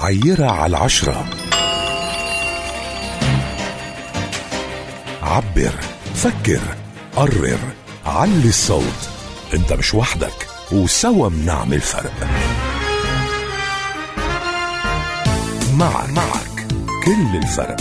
عيرة على 10. عبر، فكر، قرر، علي الصوت. انت مش وحدك، وسوا بنعمل فرق. معك كل الفرق.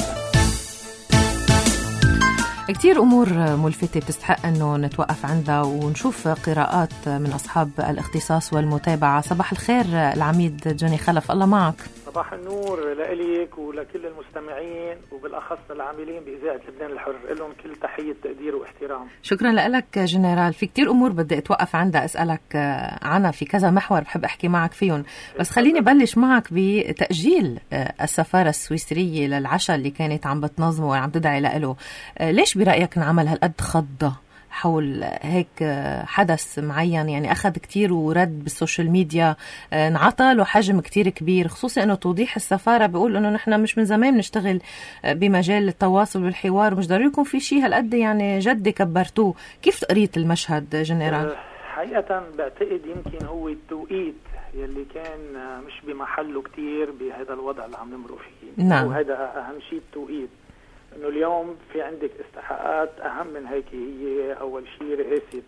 كتير أمور ملفتة بتستحق أنه نتوقف عندها ونشوف قراءات من أصحاب الاختصاص والمتابعة. صباح الخير العميد جوني خلف، الله معك. صباح النور لإليك ولكل المستمعين وبالأخص العاملين بإذاعة لبنان الحر، لهم كل تحية تقدير واحترام. شكرا لك جنرال. في كتير أمور بدي أتوقف عندها أسألك عنها، في كذا محور بحب أحكي معك فيهم، بس خليني بلش معك بتأجيل السفارة السويسرية للعشاء اللي كانت عم بتنظمه وعم تدعي له. ليش برأيك انعمل هالقد خضة حول هيك حدث معين؟ يعني أخذ كتير ورد بالسوشيال ميديا، انعطى له حجم كتير كبير، خصوصا أنه توضيح السفارة بيقول أنه نحن مش من زمان نشتغل بمجال التواصل والحوار، مش ضروري يكون في شيء هالقد يعني جدي كبرتوه. كيف قريت المشهد جنرال؟ حقيقة بعتقد يمكن هو التوقيت يلي كان مش بمحله كتير بهذا الوضع اللي عم نمرق فيه. نعم. وهذا أهم شيء التوقيت، انه اليوم في عندك استحقاقات اهم من هيك. هي اول شيء رئاسة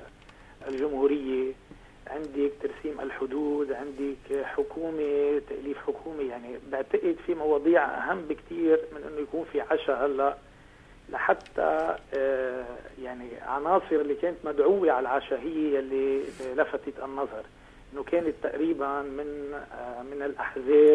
الجمهورية، عندك ترسيم الحدود، عندك حكومة، تأليف حكومة. يعني بعتقد في مواضيع اهم بكتير من انه يكون في عشاء هلا، لحتى يعني عناصر اللي كانت مدعوة على العشاء هي اللي لفتت النظر، انه كانت تقريبا من الاحزاب،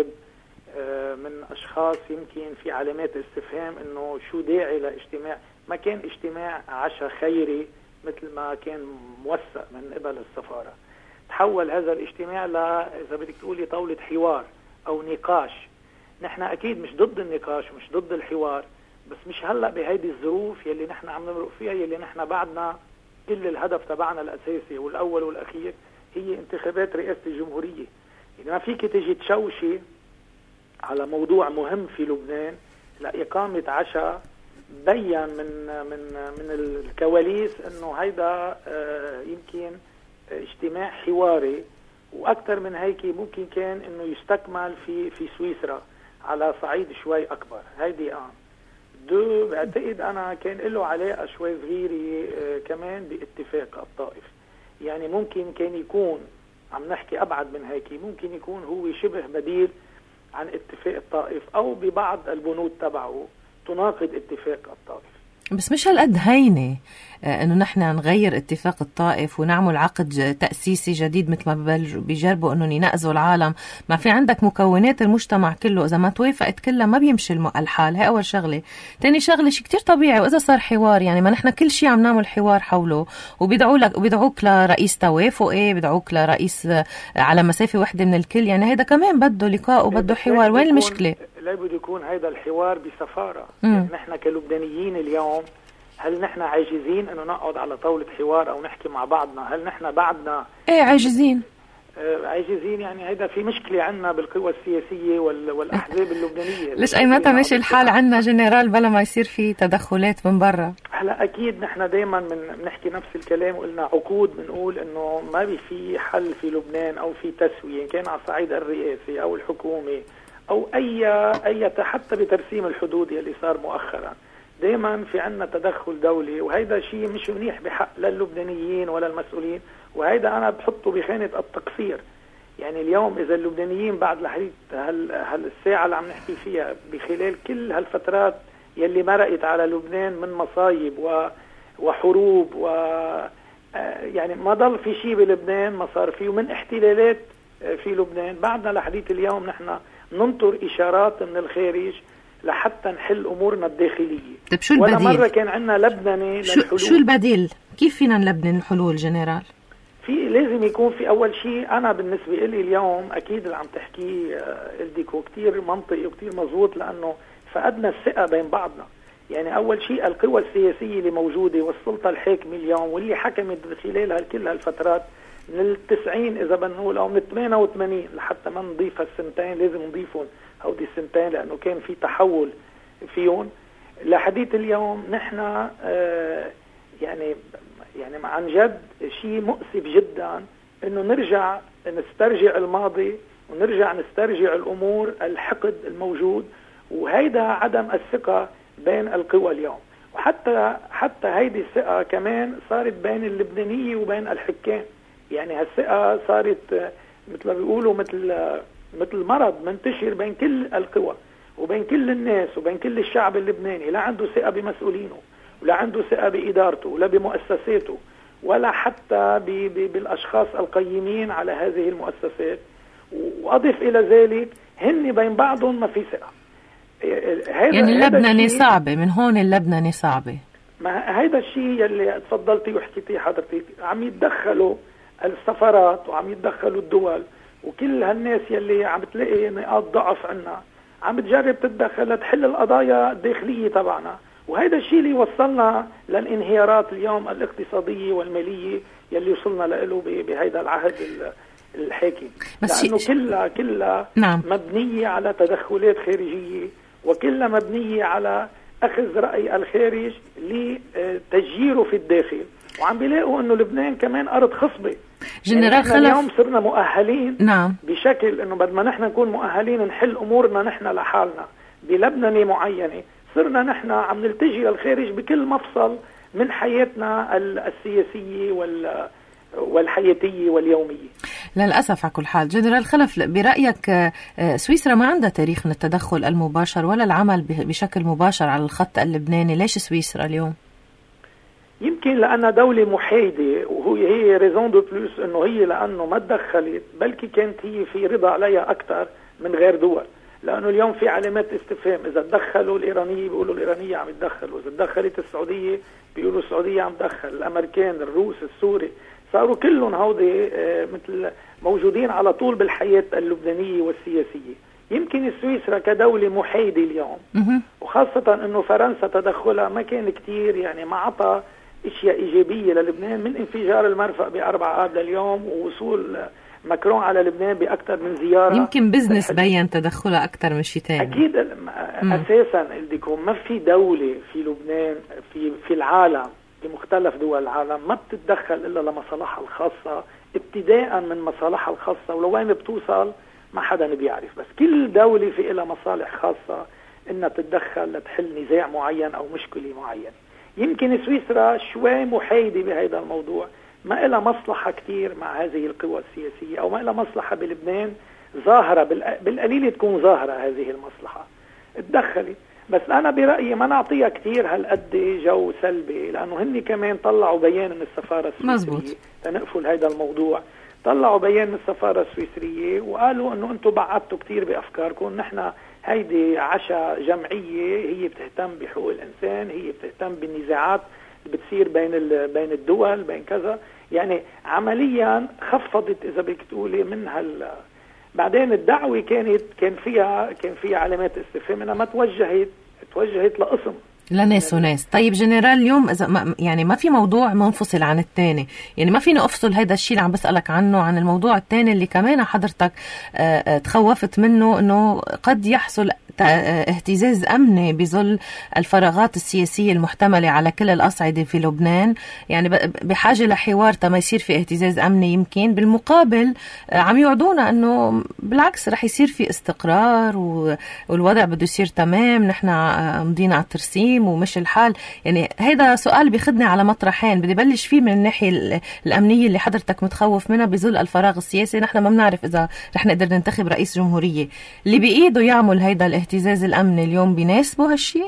من أشخاص يمكن في علامات استفهام إنه شو داعي لاجتماع. ما كان اجتماع عشاء خيري مثل ما كان موثق من قبل السفارة. تحول هذا الاجتماع إذا بدك تقولي طاولة حوار أو نقاش. نحن أكيد مش ضد النقاش ومش ضد الحوار، بس مش هلأ بهيدي الظروف يلي نحن عم نمرق فيها، يلي نحن بعدنا كل الهدف تبعنا الأساسي والأول والأخير هي انتخابات رئاسة الجمهورية. يعني ما فيك تجي تشوشي على موضوع مهم في لبنان لإقامة عشاء بيّن من الكواليس انه هيدا يمكن اجتماع حواري، واكثر من هيك ممكن كان انه يستكمل في سويسرا على صعيد شوي اكبر. هيدي دو بعتقد انا كان له علاقة شوي صغيرة كمان باتفاق الطائف. يعني ممكن كان يكون عم نحكي ابعد من هيك، ممكن يكون هو شبه بديل عن اتفاق الطائف او ببعض البنود تبعه تناقض اتفاق الطائف. بس مش هالقد هينة انه نحن نغير اتفاق الطائف ونعمل عقد تأسيسي جديد مثل ما بيجربوا انه ينقذوا العالم. ما في عندك مكونات المجتمع كله، اذا ما توافقت كلها ما بيمشي الحال. هي اول شغلة. تاني شغلة شيء كتير طبيعي، واذا صار حوار يعني ما نحن كل شيء عم نعمل حوار حوله، وبيدعوك لرئيس توافقي، بدعوك لرئيس على مسافة واحدة من الكل. يعني هيدا كمان بده لقاء وبده حوار. وين المشكلة؟ لا بده يكون هيدا الحوار بسفارة. يعني نحن كلبنانيين اليوم هل نحن عاجزين انه نقعد على طاولة حوار او نحكي مع بعضنا؟ هل نحن بعدنا عاجزين؟ عاجزين. يعني هيدا في مشكلة عنا بالقوى السياسية والاحزاب اللبنانية. ليش اي متى ماشي الحال عنا جنرال بلا ما يصير في تدخلات من برا؟ هلا اكيد نحن دائما بنحكي نفس الكلام، وقلنا عقود بنقول انه ما في حل في لبنان او في تسوية، كان على الصعيد الرئاسي او الحكومي او اي حتى بترسيم الحدود اللي صار مؤخرا. دائما في عنا تدخل دولي، وهيدا شيء مش منيح بحق لا اللبنانيين ولا المسؤولين، وهيدا انا بحطه بخانة التقصير. يعني اليوم اذا اللبنانيين بعد لحديت هالساعة اللي عم نحكي فيها بخلال كل هالفترات يلي مرقت على لبنان من مصايب وحروب يعني ما ضل في شيء بلبنان ما صار فيه من احتلالات في لبنان، بعدنا لحديت اليوم نحن ننطر إشارات من الخارج لحتى نحل أمورنا الداخلية. طيب شو البديل؟ ولا مرة كان عندنا لبنة للحلول. شو البديل؟ كيف فينا نلبن الحلول جنرال؟ لازم يكون في أول شيء. أنا بالنسبة لي اليوم أكيد اللي عم تحكيه إلديكو كتير منطقي وكتير مزبوط، لأنه فقدنا الثقة بين بعضنا. يعني أول شيء القوى السياسية اللي موجودة والسلطة الحاكمة اليوم واللي حكمت خلال كل هالفترات من 90 إذا بنقول أو من 88 لحتى ما نضيف هالسنتين، لازم نضيفهم هودي السنتين لأنه كان في تحول فيهم لحديث اليوم. نحن يعني عن جد شيء مؤسف جدا إنه نرجع نسترجع الماضي ونرجع نسترجع الأمور، الحقد الموجود، وهيدا عدم الثقة بين القوى اليوم. وحتى هيدي الثقة كمان صارت بين اللبنانية وبين الحكام. يعني هالثقة صارت مثل ما بيقولوا مثل مرض منتشر بين كل القوى وبين كل الناس وبين كل الشعب اللبناني. لا عنده ثقة بمسؤولينه، ولا عنده ثقة بإدارته، ولا بمؤسساته، ولا حتى بالأشخاص القيمين على هذه المؤسسات. وأضف إلى ذلك هن بين بعضهم ما في ثقة. يعني اللبنة صعبة، من هون اللبنة صعبة. ما هيدا الشيء اللي تفضلتي وحكيتي حضرتك، عم يتدخلوا السفارات وعم يتدخلوا الدول، وكل هالناس يلي عم تلاقي نقاط ضعف عنا عم تجرب تتدخل لتحل القضايا الداخلية تبعنا. وهذا الشيء اللي وصلنا للانهيارات اليوم الاقتصادية والمالية يلي وصلنا له بهذا العهد الحاكم، لأنه كلها نعم. مبنية على تدخلات خارجية، وكلها مبنية على أخذ رأي الخارج لتسجيره في الداخل. وعم بيلاقوا أنه لبنان كمان أرض خصبة. جنرال خلف اليوم صرنا مؤهلين، نعم، بشكل أنه بدل ما نحن نكون مؤهلين نحل أمورنا نحن لحالنا بلبنة معينة، صرنا نحن عم نلتجي للخارج بكل مفصل من حياتنا السياسية والحياتية واليومية. للأسف على كل حال. جنرال خلف، برأيك سويسرا ما عندها تاريخ من التدخل المباشر ولا العمل بشكل مباشر على الخط اللبناني؟ ليش سويسرا اليوم؟ يمكن لأنها دولة محايدة، وهي ريزون دو بلوس انه هي لأنه ما تدخلت، بلكي كانت هي في رضا عليها أكثر من غير دول. لأنه اليوم في علامات استفهام، إذا تدخلوا الإيرانية بيقولوا الإيرانية عم يتدخلوا، إذا تدخلت السعودية بيقولوا السعودية عم تدخل، الأمريكان، الروس، السوري، صاروا كلهم هودي مثل موجودين على طول بالحياة اللبنانية والسياسية. يمكن سويسرا كدولة محايدة اليوم، وخاصة انه فرنسا تدخلها ما كان كتير، يعني ما عطى اشياء ايجابية للبنان، من انفجار المرفأ ب4 آب لليوم، ووصول ماكرون على لبنان بأكثر من زيارة. يمكن بزنس بين تدخلها أكثر من شيء ثاني. أكيد. أساسا بدكم ما في دولة في لبنان في العالم، بمختلف دول العالم، ما بتتدخل إلا لمصالحها الخاصة، ابتداء من مصالحها الخاصة، ولوين بتوصل ما حدا بيعرف. بس كل دولة في إلها مصالح خاصة إنها تتدخل لتحل نزاع معين أو مشكلة معينة. يمكن سويسرا شوي محايدة بهذا الموضوع، ما إلها مصلحة كتير مع هذه القوى السياسية، أو ما إلها مصلحة بلبنان ظاهرة، بالقليل تكون ظاهرة هذه المصلحة. اتدخلت، بس أنا برأيي ما نعطيها كتير هالقد جو سلبي، لأنه هني كمان طلعوا بيان من السفارة السويسرية تنقفل هذا الموضوع. طلعوا بيان من السفارة السويسرية وقالوا أنه أنتم بعدتوا كتير بأفكاركم، نحن هيدي عشا جمعية هي بتهتم بحقوق الإنسان، هي بتهتم بالنزاعات اللي بتصير بين الدول، بين كذا. يعني عمليا خفضت إذا بدك تقولي من بعدين الدعوة كان فيها علامات استفهام، انها ما توجهت لقسم لناس وناس. طيب جنرال، اليوم إذا ما في موضوع منفصل عن الثاني، يعني ما فينا أفصل هذا الشيء اللي عم بسألك عنه عن الموضوع الثاني اللي كمان حضرتك تخوفت منه، انه قد يحصل اهتزاز أمني بظل الفراغات السياسية المحتملة على كل الأصعدة في لبنان. يعني بحاجة لحوار تما يصير في اهتزاز أمني. يمكن بالمقابل عم يوعدونا أنه بالعكس رح يصير في استقرار والوضع بده يصير تمام، نحن مضينا على الترسيم ومش الحال. يعني هيدا سؤال بيخدني على مطرحين، بدي بلش فيه من الناحية الأمنية اللي حضرتك متخوف منها بظل الفراغ السياسي. نحن ما بنعرف إذا رح نقدر ننتخب رئيس جمهورية، اللي بإيده يعمل هيدا الاهتزاز الأمني اليوم بيناسبه هالشيء؟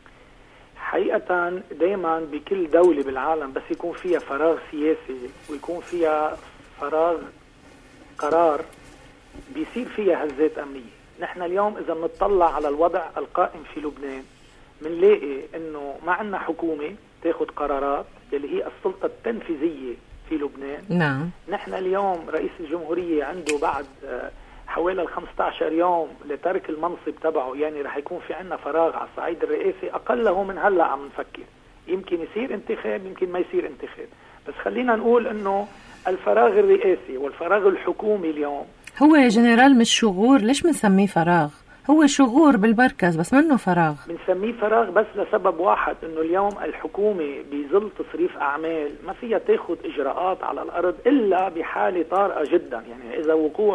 حقيقة دايما بكل دولة بالعالم بس يكون فيها فراغ سياسي ويكون فيها فراغ قرار بيصير فيها هزات أمنية. نحن اليوم إذا بنطلع على الوضع القائم في لبنان بنلاقي إنه ما عندنا حكومة تاخد قرارات اللي هي السلطة التنفيذية في لبنان. نعم. نحن اليوم رئيس الجمهورية عنده بعد حوالي 15 يوم لترك المنصب تبعه، يعني رح يكون في عنا فراغ على الصعيد الرئاسي أقله من هلأ عم نفكر. يمكن يصير انتخاب، يمكن ما يصير انتخاب، بس خلينا نقول إنه الفراغ الرئاسي والفراغ الحكومي اليوم هو يا جنرال مش شغور. ليش بنسميه فراغ؟ هو شغور بالمركز بس منه فراغ. بنسميه فراغ بس لسبب واحد، انه اليوم الحكومة بظل تصريف اعمال ما فيها تاخد اجراءات على الارض الا بحالة طارئة جدا. يعني اذا وقوع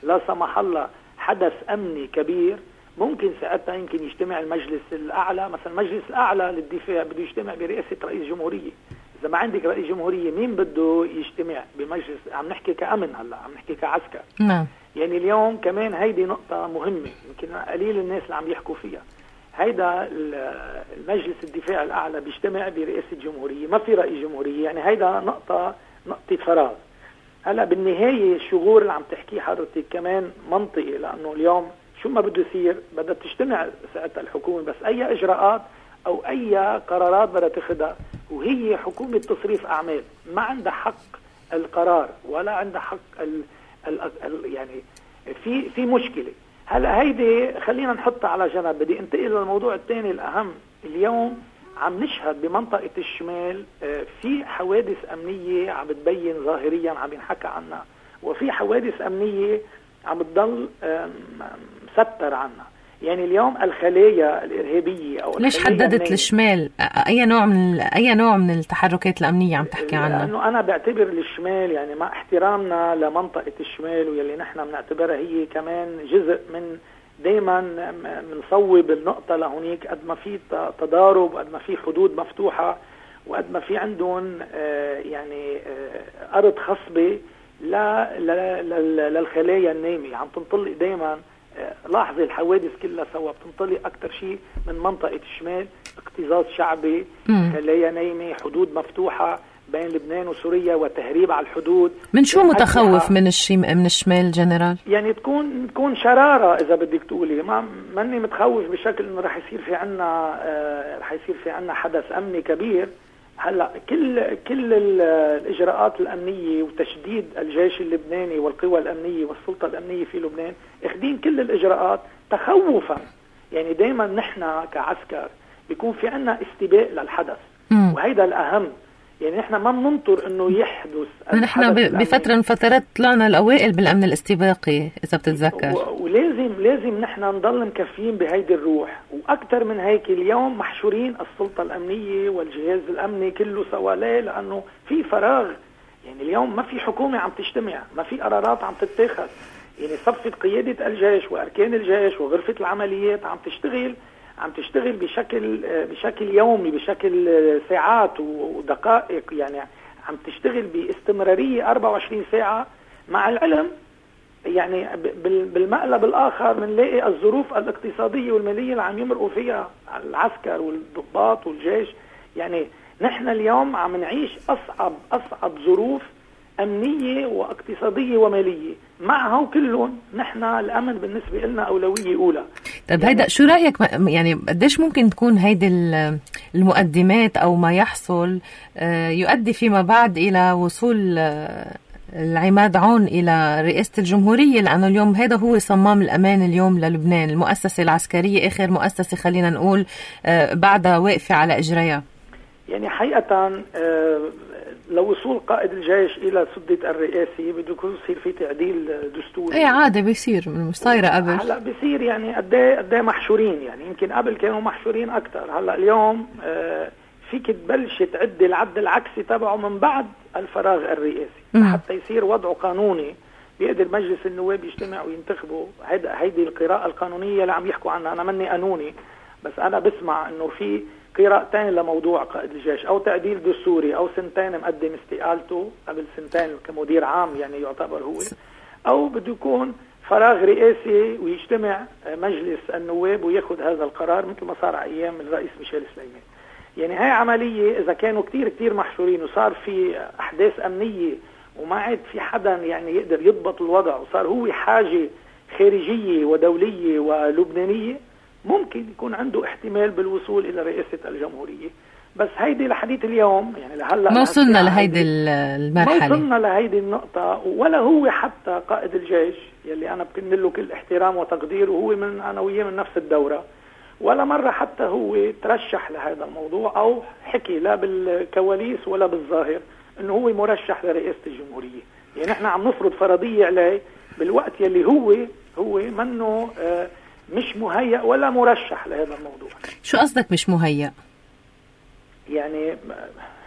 لا سمح الله حدث أمني كبير، ممكن ساعتها يمكن يجتمع المجلس الأعلى، مثلا المجلس الأعلى للدفاع بده يجتمع برئاسة رئيس جمهورية. إذا ما عندك رئيس جمهورية مين بده يجتمع بمجلس؟ عم نحكي كأمن، هلا عم نحكي كعسكر. نعم. يعني اليوم كمان هيدي نقطة مهمة يمكن قليل الناس اللي عم يحكوا فيها. هيدا المجلس الدفاع الأعلى بيجتمع برئاسة جمهورية، ما في رئيس جمهورية، يعني هيدا نقطة فراغ. هلا بالنهاية الشغور اللي عم تحكيه حضرتك كمان منطقي، لأنه اليوم شو ما بده يصير بدها تجتمع ساعتها الحكومة، بس أي إجراءات أو أي قرارات بدها تاخدها، وهي حكومة تصريف أعمال ما عندها حق القرار ولا عندها حق يعني في مشكلة. هلا هيدي خلينا نحطها على جنب. بدي انتقل للموضوع الثاني الأهم. اليوم عم نشهد بمنطقة الشمال في حوادث أمنية عم بتبين ظاهريا عم ينحكى عنها، وفي حوادث أمنية عم بتضل مستر عنها. يعني اليوم الخلايا الإرهابية أو ليش حددت الشمال؟ أي نوع من التحركات الأمنية عم تحكي عنها؟ لأنه أنا بعتبر الشمال، يعني مع احترامنا لمنطقة الشمال واللي نحن بنعتبرها هي كمان جزء من، دايما بنصوب النقطة لهونيك، قد ما في تضارب، قد ما في حدود مفتوحة، وقد ما في عندهم يعني أرض خصبة للخلايا النامية عم تنطلق دايما. لاحظي الحوادث كلها سوا بتنطلق أكتر شيء من منطقة الشمال، اكتظاظ شعبي، خلايا نايمة، حدود مفتوحة بين لبنان وسوريا وتهريب على الحدود. من شو متخوف من الشمال جنرال؟ يعني تكون شرارة إذا بدك تقولي. ماني متخوف بشكل إنه رح يصير في عنا حدث أمني كبير. هلا كل الإجراءات الأمنية وتشديد الجيش اللبناني والقوى الأمنية والسلطة الأمنية في لبنان اخدين كل الإجراءات تخوفا. يعني دايما نحن كعسكر بيكون في عنا استباء للحدث، وهيدا الأهم. يعني نحن ما بننطر انه يحدث. نحن بفترة من فترات طلعنا الأوائل بالأمن الاستباقي إذا بتتذكر، ولازم نحن نضل مكفيين بهيدي الروح. وأكثر من هيك اليوم محشورين السلطة الأمنية والجهاز الأمني كله سوا. ليه؟ لأنه في فراغ. يعني اليوم ما في حكومة عم تجتمع، ما في قرارات عم تتاخذ. يعني صفة قيادة الجيش وأركان الجيش وغرفة العمليات عم تشتغل بشكل يومي، بشكل ساعات ودقائق. يعني عم تشتغل باستمرارية 24 ساعة. مع العلم يعني بالمقلب الآخر بنلاقي الظروف الاقتصادية والمالية اللي عم يمرقوا فيها العسكر والضباط والجيش. يعني نحن اليوم عم نعيش أصعب ظروف أمنية واقتصادية ومالية. معها وكلهم نحن الأمن بالنسبة لنا أولوية أولى. طيب يعني هيدا شو رأيك؟ يعني قديش ممكن تكون هيدي المقدمات أو ما يحصل يؤدي فيما بعد إلى وصول العماد عون إلى رئاسة الجمهورية؟ لأنه اليوم هذا هو صمام الأمان اليوم للبنان، المؤسسة العسكرية آخر مؤسسة خلينا نقول بعدها واقفة على إجريها. يعني حقيقة لو وصول قائد الجيش إلى سدة الرئاسي بده يصير في تعديل دستوري. أي عادة بيصير، مش صايرة قبل. هلا بيصير يعني قد محشورين. يعني يمكن قبل كانوا محشورين أكتر. هلا اليوم فيك تبلش تعد العد العكسي تبعه من بعد الفراغ الرئاسي حتى يصير وضعه قانوني بيقدر مجلس النواب يجتمع وينتخبه. هيدي القراءة القانونية اللي عم يحكوا عنها. أنا مني قانوني، بس أنا بسمع إنه في قراءتين لموضوع قائد الجيش، أو تعديل دستوري، أو سنتين مقدم استقالته قبل سنتين كمدير عام يعني يعتبر هو، أو بده يكون فراغ رئاسي ويجتمع مجلس النواب ويأخذ هذا القرار مثل ما صار أيام الرئيس ميشيل سليمان. يعني هاي عملية إذا كانوا كتير محشورين وصار في أحداث أمنية وما عاد في حدا يعني يقدر يضبط الوضع، وصار هو حاجة خارجية ودولية ولبنانية، ممكن يكون عنده احتمال بالوصول إلى رئاسة الجمهورية. بس هيدي لحديث اليوم يعني لهلا ما وصلنا لهيدي المرحلة، ما وصلنا لهيدي النقطة. ولا هو حتى قائد الجيش يلي أنا بكن له كل احترام وتقدير، وهو أنا وياه من نفس الدورة، ولا مرة حتى هو ترشح لهذا الموضوع أو حكي لا بالكواليس ولا بالظاهر إنه هو مرشح لرئاسة الجمهورية. يعني نحن عم نفرض فرضية عليه بالوقت يلي هو منه مش مهيأ ولا مرشح لهذا الموضوع. شو قصدك مش مهيأ؟ يعني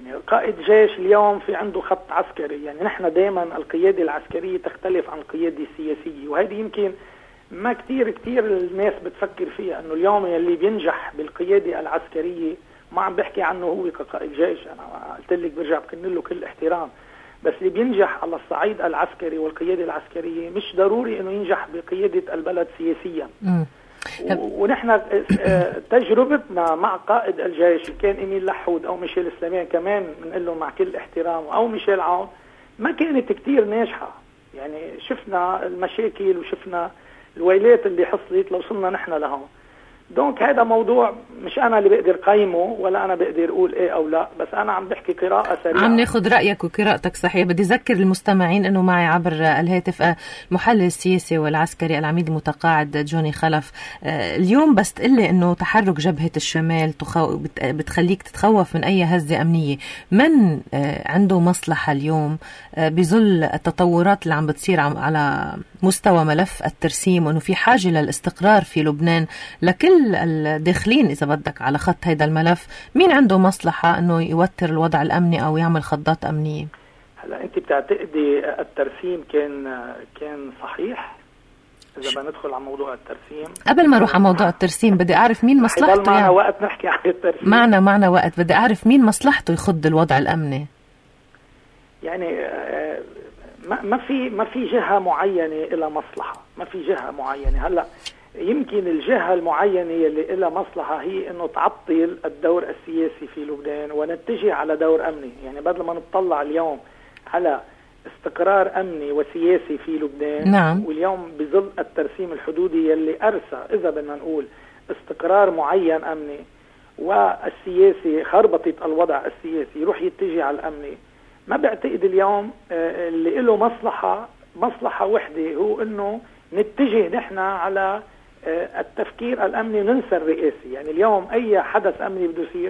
يعني قائد جيش اليوم في عنده خط عسكري. يعني نحن دائما القيادة العسكرية تختلف عن القيادة السياسية، وهذه يمكن ما كتير الناس بتفكر فيها، انه اليوم اللي بينجح بالقيادة العسكرية ما عم بحكي عنه هو كقائد جيش، انا قلت لك برجع بكن له كل احترام، بس اللي بينجح على الصعيد العسكري والقيادة العسكرية مش ضروري انه ينجح بقيادة البلد سياسيا. ونحن تجربتنا مع قائد الجيش كان إيميل لحود او ميشيل سليمان، كمان بنقول له مع كل احترام، او ميشيل عون، ما كانت كتير ناجحة. يعني شفنا المشاكل وشفنا الويلات اللي حصلت لو وصلنا نحن لهون. دونك هذا موضوع مش أنا اللي بقدر قيمه ولا أنا بقدر أقول إيه أو لا، بس أنا عم بحكي قراءة سريعة. عم ناخد رأيك وقراءتك صحيح. بدي أذكر المستمعين أنه معي عبر الهاتف المحلل السياسي والعسكري العميد المتقاعد جوني خلف. اليوم بس تقلي أنه تحرك جبهة الشمال بتخليك تتخوف من أي هزة أمنية. من عنده مصلحة اليوم بظل التطورات اللي عم بتصير على مستوى ملف الترسيم، وأنه في حاجة للاستقرار في لبنان لكل الداخلين إذا بدك على خط هيدا الملف؟ مين عنده مصلحة أنه يوتر الوضع الأمني أو يعمل خضات أمنية؟ هلا أنت بتعتقدي الترسيم كان صحيح؟ إذا بندخل على موضوع الترسيم، قبل ما أروح على موضوع الترسيم بدي أعرف مين مصلحته. معنا وقت نحكي عن الترسيم. معنا وقت. بدي أعرف مين مصلحته يخض الوضع الأمني. يعني ما في جهة معينة إلى مصلحة، ما في جهة معينة. هلا يمكن الجهة المعينة اللي إلها مصلحة هي إنه تعطل الدور السياسي في لبنان ونتجه على دور أمني. يعني بدل ما نطلع اليوم على استقرار أمني وسياسي في لبنان، نعم. واليوم بظل الترسيم الحدودي اللي أرسى إذا بدنا نقول استقرار معين أمني، والسياسي خربطت الوضع السياسي يروح يتجه على الأمني. ما بعتقد اليوم اللي له مصلحة وحدة هو إنه نتجه نحن على التفكير الأمني وننسى الرئاسي. يعني اليوم أي حدث أمني بده يصير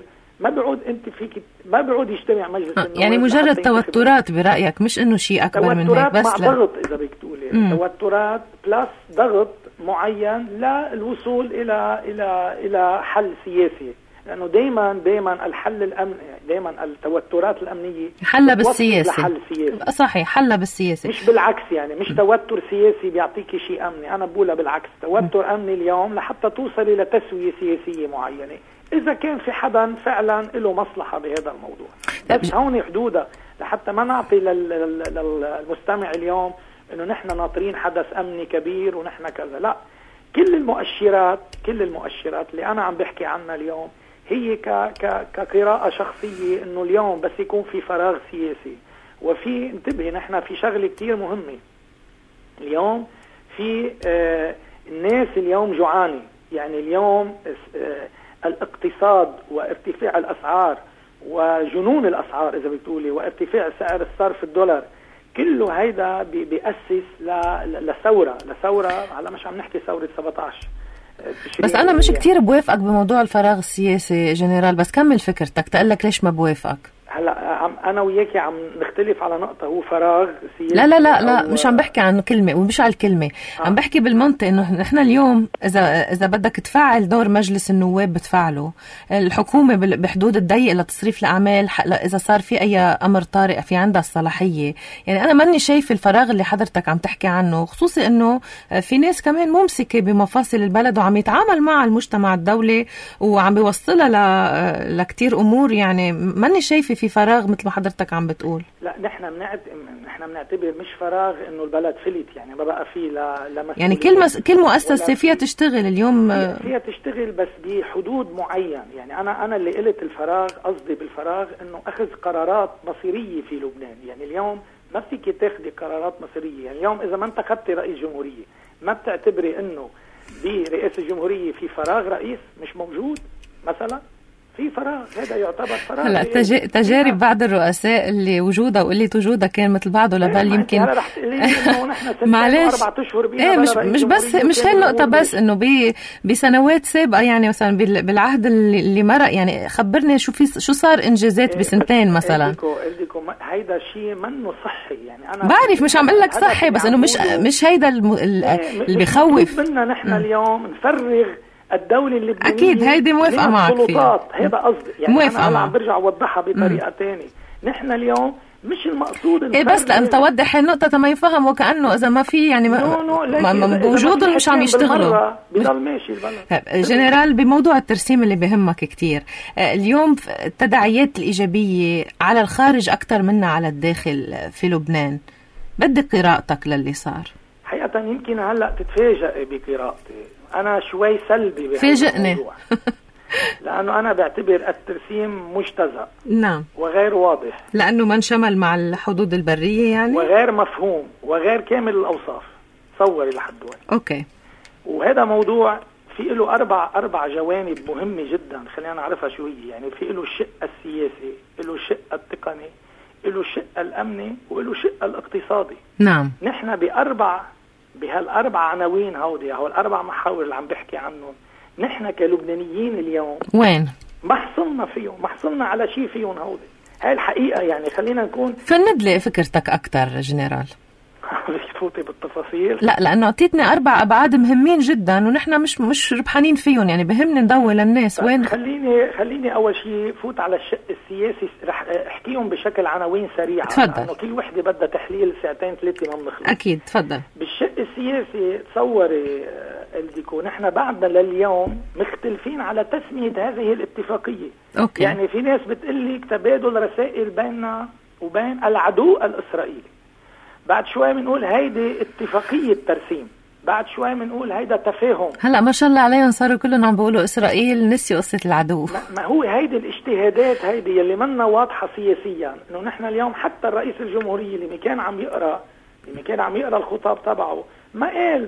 ما بيعود يجتمع مجلس النواب. يعني مجرد توترات برأيك، مش إنه شيء أكبر من هيك، بس مع ضغط إذا بدك تقولي توترات بلس ضغط معين للوصول إلى حل سياسي. لأنه دايما الحل الأمني، دايما التوترات الأمنية حل بالسياسة. لحل سياسي صحيح، حل بالسياسة مش بالعكس. يعني مش توتر سياسي بيعطيك شيء أمني، أنا بقولها بالعكس. توتر أمني اليوم لحتى توصل إلى تسوية سياسية معينة، إذا كان في حدا فعلا له مصلحة بهذا الموضوع. بس هون حدودها لحتى ما نعطي للمستمع اليوم إنه نحن ناطرين حدث أمني كبير ونحن كذا. لا، كل المؤشرات اللي أنا عم بحكي عنها اليوم هي كقراءة شخصية، إنه اليوم بس يكون في فراغ سياسي وفي انتبه نحن في شغلة كتير مهمة اليوم. في الناس اليوم جوعانة. يعني اليوم الاقتصاد وارتفاع الأسعار وجنون الأسعار إذا بتقولي وارتفاع سعر الصرف الدولار، كله هيدا بيأسس لثورة. على مش عم نحكي ثورة 17. بس أنا مش كتير بوافقك بموضوع الفراغ السياسي جنرال، بس كمل فكرتك تقلك ليش ما بوافقك. هلا أنا وياكي عم نختلف على نقطة، هو فراغ سياسي. لا مش عم بحكي عن كلمة ومش على الكلمة. عم بحكي بالمنطق إنه نحن اليوم إذا بدك تفعل دور مجلس النواب بتفعله، الحكومة بحدود الضيق لتصريف الأعمال إذا صار في أي أمر طارئ في عندها الصلاحية. يعني أنا ماني شايف الفراغ اللي حضرتك عم تحكي عنه، خصوصي إنه في ناس كمان ممسكة بمفاصل البلد وعم يتعامل مع المجتمع الدولي وعم بيوصلها لكتير أمور. يعني ماني شايفة في فراغ مثل ما حضرتك عم بتقول. لا، نحن بنعتبر مش فراغ انه البلد فلت. يعني ما بقى فيه يعني كل مؤسسة فيها تشتغل اليوم، فيها تشتغل بس بحدود معين. يعني انا اللي قلت الفراغ، قصدي بالفراغ انه اخذ قرارات مصيرية في لبنان. يعني اليوم ما فيك تاخدي قرارات مصيرية. يعني اليوم اذا ما انتخبتي رئيس جمهورية، ما بتعتبري انه برئاسة الجمهورية في فراغ رئيس مش موجود مثلا؟ في فراغ، هذا يعتبر فراغ. هلا تجارب بعض الرؤساء اللي وجودها وقلة وجودها كان مثل بعض ولا بل يمكن معلش 4 أشهر مش بس مش هاي النقطة، بس انه بسنوات سابقة. يعني مثلا بالعهد اللي مرق، يعني خبرني شو صار انجازات بسنتين مثلا. هيدا شيء منه صحي. يعني انا بعرف مش عم اقول لك صحي، بس انه مش هيدا اللي بيخوف. بدنا نحن اليوم نفرغ الدولة اللبنانية أكيد هيدي موافقة معك فيها. هذا قصدي يعني. موافقة أنا معك. عم برجع أوضحها بطريقة تانية. نحن اليوم مش المقصود إيه بس لأن توضح النقطة تما يفهم وكأنه إذا ما في يعني بوجودهم مش عم يشتغلوا بضل ماشي البلد. جنرال، بموضوع الترسيم اللي بهمك كتير اليوم، التداعيات الإيجابية على الخارج أكتر منا على الداخل في لبنان، بدي قراءتك للي صار. حقيقة يمكن هلأ تتفاجئ بقراءتي، أنا شوي سلبي بهذا فاجئني. الموضوع. لأنه أنا بعتبر الترسيم مجتزأ نعم وغير واضح، لأنه ما انشمل مع الحدود البرية يعني، وغير مفهوم وغير كامل الأوصاف. صوري لحد وين. أوكي. وهذا موضوع في له أربع جوانب مهمة جدا، خلينا نعرفها شو هي. يعني في له الشق السياسي، له الشق التقني، له الشق الأمني، وله الشق الاقتصادي. نعم. نحن بهالأربع عناوين هودي، أو الأربع محاور اللي عم بحكي عنهم، نحن كلبنانيين اليوم وين محصلنا على شيء فيهم هودي. هاي الحقيقة يعني. خلينا نكون فند لي فكرتك أكتر جنرال. فوتي بالتفاصيل. لا، لأنه أعطيتني 4 أبعاد مهمين جدا ونحن مش ربحانين فيهم، يعني بهمني نضوي للناس. وين؟ خليني أول شيء فوت على الشق السياسي، رح أحكيهم بشكل عناوين سريعة. تفضل. لأنه كل وحدة بدها تحليل 2-3 ما بنخلص. أكيد تفضل. بالشق السياسي تصوري الديكو، نحن بعدنا لليوم مختلفين على تسمية هذه الاتفاقية. أوكي. يعني في ناس بتقلك تبادل رسائل بيننا وبين العدو الإسرائيلي، بعد شوي بنقول هيدي اتفاقية ترسيم، بعد شوي بنقول هيدا تفاهم. هلا ما شاء الله عليهم صاروا كلهم عم بيقولوا إسرائيل نسيوا قصة العدو. ما هو هيدي الاجتهادات هيدي يلي منا واضحة سياسيا. انه نحن اليوم حتى الرئيس الجمهورية اللي كان عم يقرأ الخطاب تبعه ما قال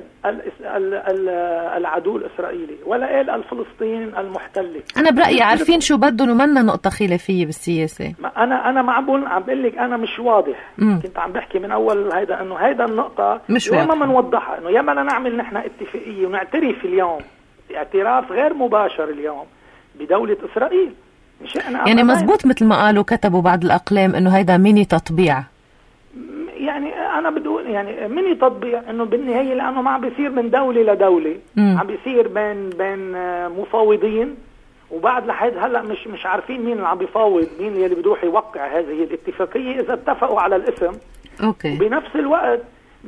العدو الإسرائيلي ولا قال الفلسطين المحتلة. أنا برأيي عارفين شو بدهم ومنا نقطة خلافية بالسياسة. أنا ما عم بقول لك أنا مش واضح. كنت عم بحكي من أول هيدا إنه هيدا النقطة مش واضحة. واضحة. ما بنوضحها إنه يا بدنا نعمل نحن اتفاقية ونعترف اليوم اعتراف غير مباشر اليوم بدولة إسرائيل. مش يعني مزبوط مثل ما قالوا كتبوا بعض الأقلام إنه هيدا ميني تطبيع. يعني أنا بدي يعني مني تطبيع إنه بالنهاية، لأنه ما عم بيصير من دولة لدولة، عم بيصير بين مفاوضين، وبعد لحد هلا مش عارفين مين اللي عم بيفاوض، مين اللي بده يوقع هذه الاتفاقية إذا اتفقوا على الاسم. أوكي. بنفس الوقت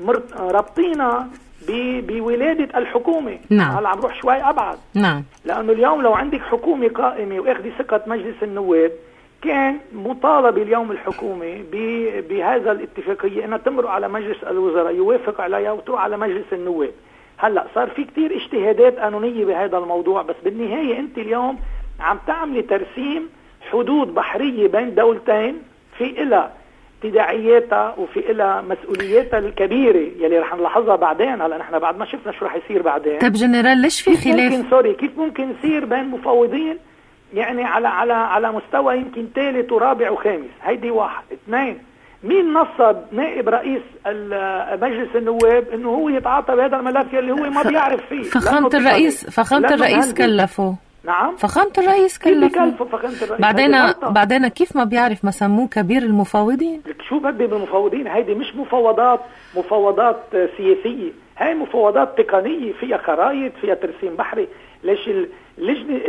ربطينا بولادة الحكومة. نعم. هلا عم بروح شوي أبعد. نعم. لأنه اليوم لو عندك حكومة قائمة وأخذي ثقة مجلس النواب، كان مطالب اليوم الحكومة بهذا الاتفاقية أنها تمرق على مجلس الوزراء يوافق عليها وتروح على مجلس النواب. هلأ صار في كتير اجتهادات قانونية بهذا الموضوع، بس بالنهاية أنت اليوم عم تعملي ترسيم حدود بحرية بين دولتين في إلها تداعياتها وفي إلها مسؤولياتها الكبيرة يلي رح نلاحظها بعدين. هلأ نحن بعد ما شفنا شو رح يصير بعدين. طب جنرال ليش في خلاف؟ كيف ممكن يصير بين مفاوضين يعني على مستوى يمكن ثالث ورابع وخامس؟ هيدي 1. 2، مين نصب نائب رئيس مجلس النواب انه هو يتعاطى بهذا الملف اللي هو ما بيعرف فيه؟ فخامة الرئيس كلفه. نعم، فخامة الرئيس كلفه. بعدين كيف ما بيعرف ما سموه كبير المفاوضين؟ شو بدي بالمفاوضين؟ هيدي مش مفاوضات سياسية، هاي مفاوضات تقنية فيها خرائط، فيها ترسيم بحري. ليش اللجنة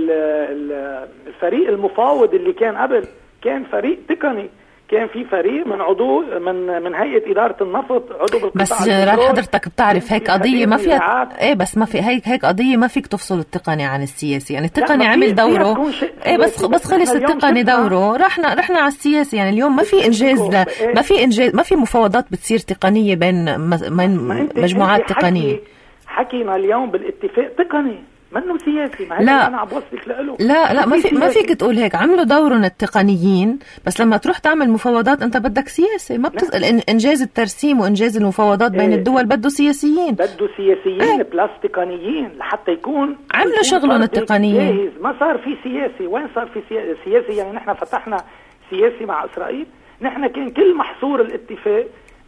الفريق المفاوض اللي كان قبل كان فريق تقني، كان في فريق من عضو من هيئة إدارة النفط، عضو بالقطاع. بس جنرال حضرتك بتعرف هيك قضية ما فيها بس ما في هيك قضية ما فيك تفصل التقني عن السياسي. يعني التقني عمل دوره بس خلص التقني دوره رحنا على السياسي. يعني اليوم ما في إنجاز ما في مفاوضات بتصير تقنية بين مجموعات تقنية. حكينا اليوم بالاتفاق تقني منه سياسي. ما لا أنا عبوصلك له. لا ما فيك تقول هيك. عملوا دورهم التقنيين، بس لما تروح تعمل مفاوضات أنت بدك سياسي. ما إنجاز الترسيم وإنجاز المفاوضات بين الدول بده سياسيين. بلاس تقنيين لحتى يكون عملوا شغلهم التقنيين. جاهز. ما صار في سياسي. وين صار في سياسي؟ يعني نحن فتحنا سياسي مع إسرائيل. نحن كان كل محصور الاتفاق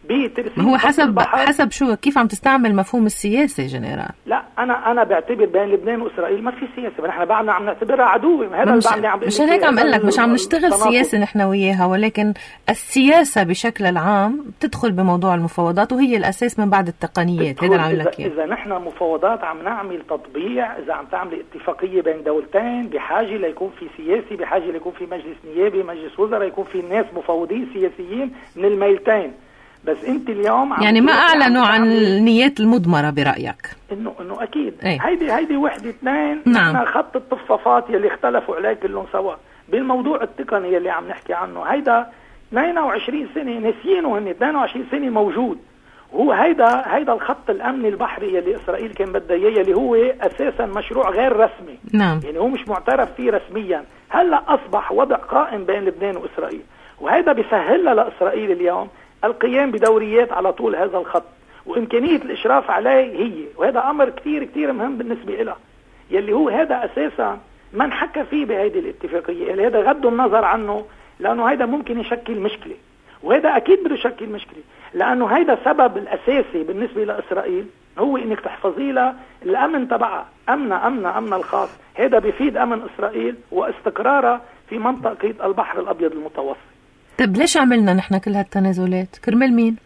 بترسيم هو حسب شو كيف عم تستعمل مفهوم السياسة جنرال. لا انا بعتبر بين لبنان واسرائيل ما في سياسه، نحن بعدنا عم نعتبرها عدو. هذا اللي عم مش هيك عم اقول لك، مش عم نشتغل سياسه نحن وياها، ولكن السياسه بشكل العام بتدخل بموضوع المفاوضات وهي الاساس من بعد التقنيات. هذا اللي عم لك اذا نحن مفاوضات عم نعمل تطبيع، اذا عم تعمل اتفاقيه بين دولتين بحاجه ليكون في سياسي، بحاجه ليكون في مجلس نيابي، مجلس وزراء، يكون في ناس مفاوضين سياسيين من الميلتين. بس انت اليوم يعني ما اعلنوا عن النيات المضمره برايك؟ انه اكيد ايه؟ هيدي وحده اثنين. نعم. نحن خط التصفيات يلي اختلفوا عليه كلهم سوا بالموضوع التقني يلي عم نحكي عنه. هيدا 22 سنه نسيينه، هن 22 سنه موجود. وهو هيدا الخط الامني البحري يلي اسرائيل كان بدها اياه، يلي هو اساسا مشروع غير رسمي. نعم. يعني هو مش معترف فيه رسميا. هلا اصبح وضع قائم بين لبنان واسرائيل، وهذا بيسهل لاسرائيل اليوم القيام بدوريات على طول هذا الخط وإمكانية الإشراف عليه هي. وهذا أمر كتير كتير مهم بالنسبة إلها، يلي هو هذا أساسا ما نحكى فيه بهذه الاتفاقية، يلي هذا غض النظر عنه، لأنه هذا ممكن يشكل مشكلة، وهذا أكيد بده يشكل مشكلة، لأنه هذا السبب الأساسي بالنسبة لإسرائيل هو إنك تحفظي لها الأمن تبعها، أمن الخاص. هذا بيفيد أمن إسرائيل واستقرارها في منطقة البحر الأبيض المتوسط. طب ليش عملنا نحن كل هالتنازلات؟ كرمال مين؟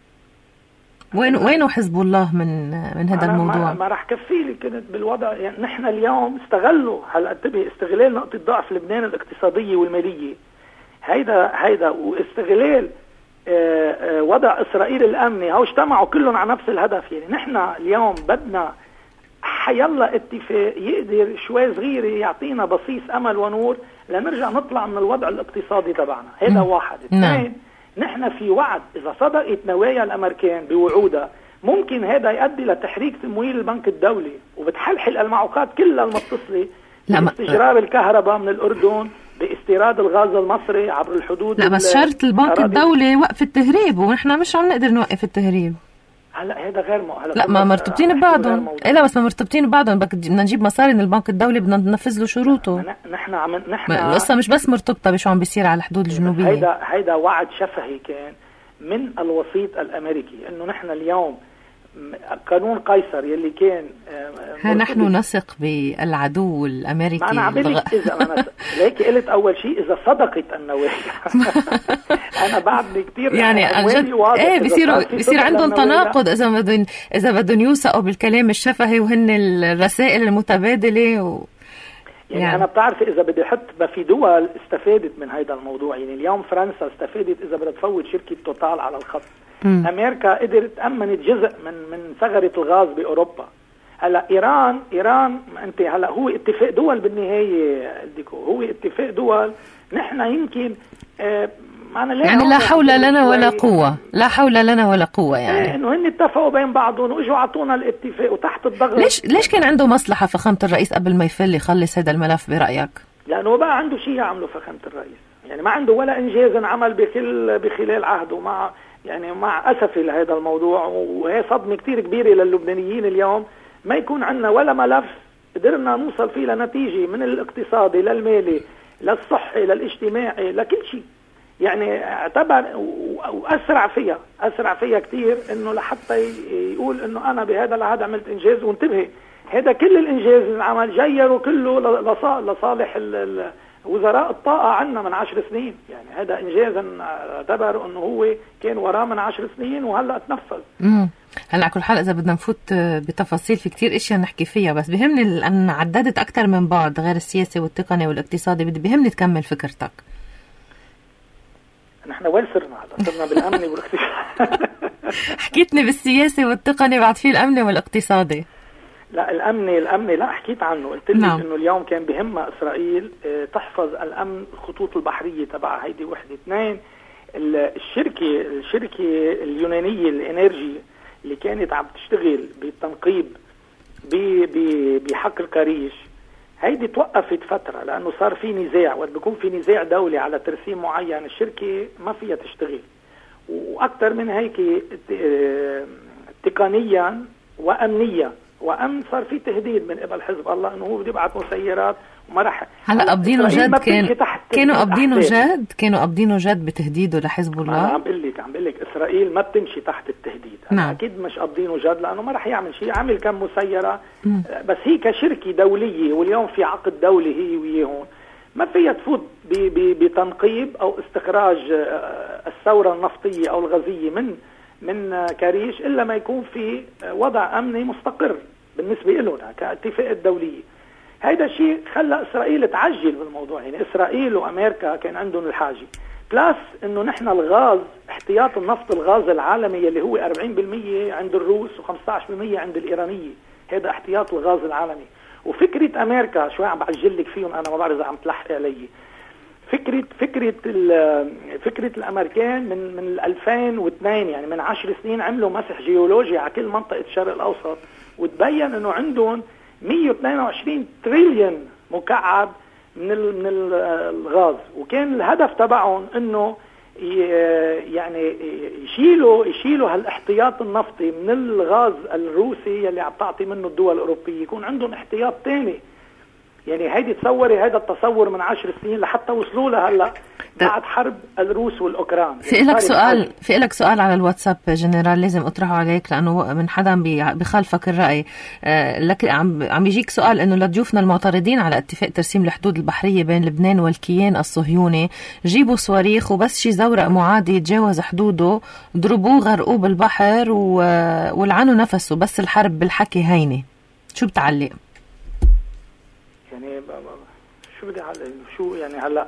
وينه حزب الله من هذا الموضوع؟ ما راح كفي لي كنت بالوضع. يعني نحن اليوم استغلوا، هلا انتبه، استغلال نقطة ضعف لبنان الاقتصادية والمالية، هيدا واستغلال وضع إسرائيل الأمني، هو اجتمعوا كلهم على نفس الهدف. يعني نحن اليوم بدنا حيلا اتفاق يقدر شوي صغير يعطينا بصيص أمل ونور لنرجع نطلع من الوضع الاقتصادي تبعنا. هذا واحد. اثنين، نحن في وعد، إذا صدقت نوايا الأمريكان بوعودها ممكن هذا يؤدي لتحريك تمويل البنك الدولي وبتحلحل المعوقات كلها المتصلة باستجرار الكهرباء من الأردن، باستيراد الغاز المصري عبر الحدود. لا بس شرط البنك الدولي وقف التهريب، ونحن مش عم نقدر نوقف التهريب. هلا هذا غير لا ما مرتبطين ببعضهم. لا بس ما مرتبطين ببعضهم، بدنا نجيب مصاري من البنك الدولي، بدنا ننفذ له شروطه. نحن القصة مش بس مرتبطة بشو عم بيصير على الحدود الجنوبية. هيدا وعد شفهي كان من الوسيط الأمريكي، إنه نحن اليوم قانون قيصر يلي كان نحن نثق بالعدو الأمريكي. ما أنا عملت إذا ليك قلت أول شيء إذا صدقت النوايا. أنا بعدني كتير يعني بيصير عندهم تناقض إذا بدهم يوثقوا بالكلام الشفهي وهن الرسائل المتبادلة يعني أنا بتعرف إذا بدي أحط ما في دول استفادت من هذا الموضوع. يعني اليوم فرنسا استفادت إذا بدها تفوت شركة توتال على الخط. أمريكا قدرت أمنت جزء من ثغرة الغاز بأوروبا. هلا إيران أنت هلا هو اتفاق دول بالنهاية، هو اتفاق دول. نحن يمكن يعني لا حول لنا ولا قوة، لا حول لنا ولا قوة. يعني إنه هن اتفقوا بين بعضهم وإجوا عطونا الاتفاق وتحت الضغط. ليش كان عنده مصلحة فخامة الرئيس قبل ما يخلص هذا الملف برأيك؟ لأنه بقى عنده شيء يعمله فخامة الرئيس. يعني ما عنده ولا إنجاز عمل بخلال عهده، مع أسفي لهذا الموضوع. وهي صدمة كتير كبيرة للبنانيين اليوم، ما يكون عندنا ولا ملف قدرنا نوصل فيه لنتيجة من الاقتصادي للمالي للصحي للاجتماعي لكل شيء. يعني اعتبر وأسرع فيها كتير إنه لحتى يقول إنه أنا بهذا العهد عملت إنجاز. وانتبه، هذا كل الإنجاز اللي عمل جيره كله لصالح وزراء الطاقة عنا من 10 سنين. يعني هذا إنجازا اعتبر أنه هو كان وراه من 10 سنين وهلأ تنفذ. هلأ كل حلقة إذا بدنا نفوت بتفاصيل في كتير إشياء نحكي فيها، بس بهمني أن عددت أكتر من بعض غير السياسي والتقني والاقتصادي. بهمني تكمل فكرتك. نحن وين صرنا بالأمن والاقتصاد. حكيتني بالسياسي والتقني، بعد في الأمن والاقتصادي. لا الأمن لا حكيت عنه. قلت لك إنه اليوم كان بهمها إسرائيل تحفظ الأمن الخطوط البحرية تبعها. هيدي وحدة. اثنين، الشركة اليونانية الإنرجي اللي كانت عم تشتغل بالتنقيب بحقل قريش، هيدي توقفت فترة لأنه صار في نزاع. وقت بيكون في نزاع دولي على ترسيم معين الشركة ما فيها تشتغل. وأكثر من هيك تقنيا وأمنيا وأمن صار في تهديد من قبل حزب الله إنه هو بده يبعث مسيرات وما رح. هلا قابضينه جد، كانوا قابضينه جد بتهديده لحزب الله. أنا عم بقول لك إسرائيل ما بتمشي تحت التهديد. نعم. أكيد مش قابضينه جد لأنه ما رح يعمل شيء. عمل كم مسيرة بس هي كشركة دولية، واليوم في عقد دولي هي وياهم، ما فيها تفوت بتنقيب أو استخراج الثورة النفطية أو الغازية من كريش إلا ما يكون في وضع أمني مستقر بالنسبة لنا كاتفاق الدولية. هيدا الشيء خلى إسرائيل تعجل بالموضوع. يعني إسرائيل وأمريكا كان عندهم الحاجة بلاس إنه نحن الغاز، احتياط النفط الغاز العالمي اللي هو 40% عند الروس و15% عند الإيرانية، هذا احتياط الغاز العالمي. وفكرة أمريكا شوي عم بعجل لك فيهم، أنا ما بعرف إذا عم تلحق علي. فكرة الأمريكان من 2002 يعني من 10 سنين عملوا مسح جيولوجي على كل منطقة الشرق الأوسط، وتبين إنه عندهم 122 تريليون مكعب من الغاز، وكان الهدف تبعهم إنه يعني يشيلوا هالاحتياط النفطي من الغاز الروسي اللي عم تعطي منه الدول الأوروبية، يكون عندهم احتياط تاني. يعني هيدي تصوري هذا التصور من 10 سنين لحتى وصلوا لهلا بعد حرب الروس والأوكران. في لك سؤال على الواتساب جنرال لازم أطرحه عليك لأنه من حدا بخالفك الرأي. لك عم يجيك سؤال إنه لضيوفنا المعترضين على اتفاق ترسيم الحدود البحرية بين لبنان والكيان الصهيوني جيبوا صواريخ وبس شي زورق معادي يتجاوز حدوده ضربوه غرقوه بالبحر ولعنوا نفسه، بس الحرب بالحكي هينة. شو بتعلق؟ يعني شو بدي على شو يعني هلا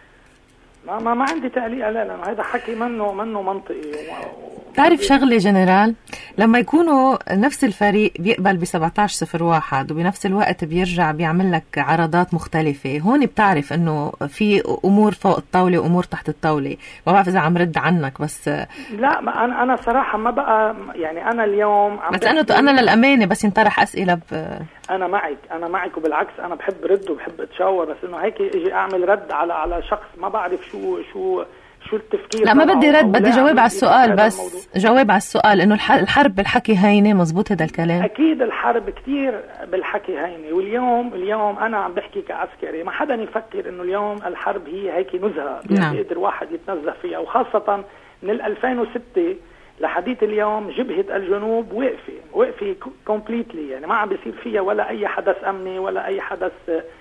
ما عندي تعليق عليه لأنه هذا حكي منه منطقي. تعرف شغلة جنرال، لما يكونوا نفس الفريق بيقبل ب1701 وبنفس الوقت بيرجع بيعمل لك عرضات مختلفة، هون بتعرف انه في امور فوق الطاولة وامور تحت الطاولة. ما بعرف اذا عم رد عنك بس لا انا صراحة ما بقى يعني انا اليوم عم بس انا للأمانة بس ينطرح اسئلة انا معك وبالعكس انا بحب رد وبحب اتشاور، بس انه هيك اجي اعمل رد على شخص ما بعرف شو التفكير. لا ما بدي رد، بدي جواب على السؤال بس جواب على السؤال انه الحرب بالحكي هينة. مزبوط هذا الكلام؟ اكيد الحرب كتير بالحكي هينة، واليوم انا عم بحكي كعسكري ما حدا يفكر انه اليوم الحرب هي هيك نزهة بيقدر واحد يتنزه فيها، وخاصة من 2006 لحديث اليوم جبهة الجنوب وقفة كومبليتلي، يعني ما عم بيصير فيها ولا اي حدث امني ولا اي حدث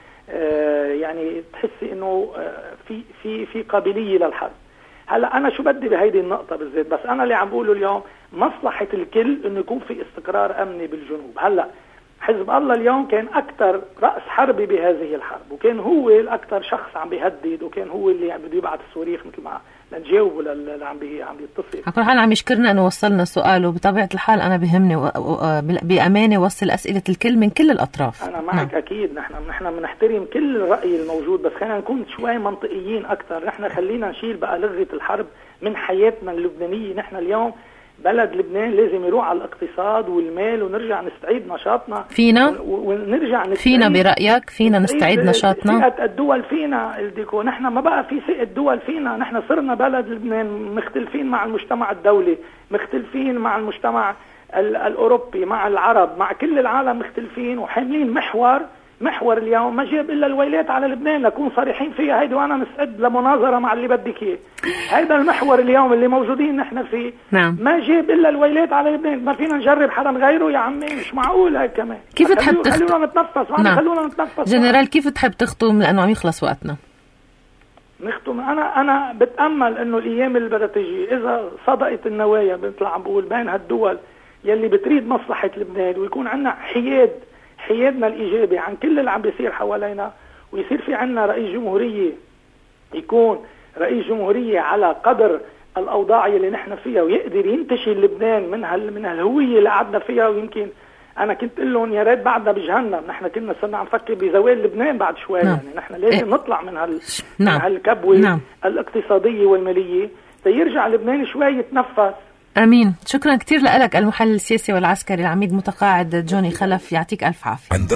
يعني تحسي انه في قابلية للحرب. هلا انا شو بدي بهيدي النقطة بالذات، بس انا اللي عم بقوله اليوم مصلحة الكل انه يكون في استقرار امني بالجنوب. هلا حزب الله اليوم كان اكثر رأس حربي بهذه الحرب، وكان هو الاكثر شخص عم بيهدد، وكان هو اللي بده يبعث الصواريخ مثل ما لنجاوبه اللي عم بيتصل. على كل حال عم يشكرنا انه وصلنا سؤال، وبطبيعة الحال انا بهمني بأمانة وصل اسئلة الكل من كل الاطراف. انا معك. اكيد نحن بنحترم كل الرأي الموجود، بس خلينا نكون شوي منطقيين اكثر. نحن خلينا نشيل بقى لغة الحرب من حياتنا اللبنانية. نحن اليوم بلد لبنان لازم يروح على الاقتصاد والمال ونرجع نستعيد نشاطنا. ونرجع فينا برأيك فينا نستعيد نشاطنا؟ ثقة الدول فينا الديكو. نحن ما بقى في ثقة الدول فينا. نحن صرنا بلد لبنان مختلفين مع المجتمع الدولي، مختلفين مع المجتمع الأوروبي، مع العرب، مع كل العالم مختلفين، وحاملين محور اليوم ما جاب إلا الويلات على لبنان. نكون صريحين فيها هيدي، وأنا مستعد لمناظرة مع اللي بدك إياه. هيدا المحور اليوم اللي موجودين نحن فيه. نعم. ما جاب إلا الويلات على لبنان. ما فينا نجرب حدا غيره يا عمي، مش معقول هيك كمان. كيف تحب تختم؟ خلونا نتنفس. جنرال كيف تحب تختم لأنه عم يخلص وقتنا؟ نختم. أنا بتأمل إنه الأيام اللي بدها تجي إذا صدقت النوايا مثل عم بقول بين هالدول يلي بتريد مصلحة لبنان، ويكون عنا حيادنا الإيجابي عن كل اللي عم بيصير حوالينا، ويصير في عنا رئيس جمهورية يكون رئيس جمهورية على قدر الأوضاع اللي نحن فيها، ويقدر ينتشل لبنان من هالهوية اللي قعدنا فيها. ويمكن أنا كنت قل لهم يا ريت بعدنا بجهنم. نحن كنا صرنا عم نفكر بزوال لبنان بعد شوي. يعني نحن لازم نطلع من هالكبوة الاقتصادية والمالية تيرجع لبنان شوي يتنفس. أمين. شكرا كتير لك المحلل السياسي والعسكري العميد متقاعد جوني خلف، يعطيك ألف عافية. عند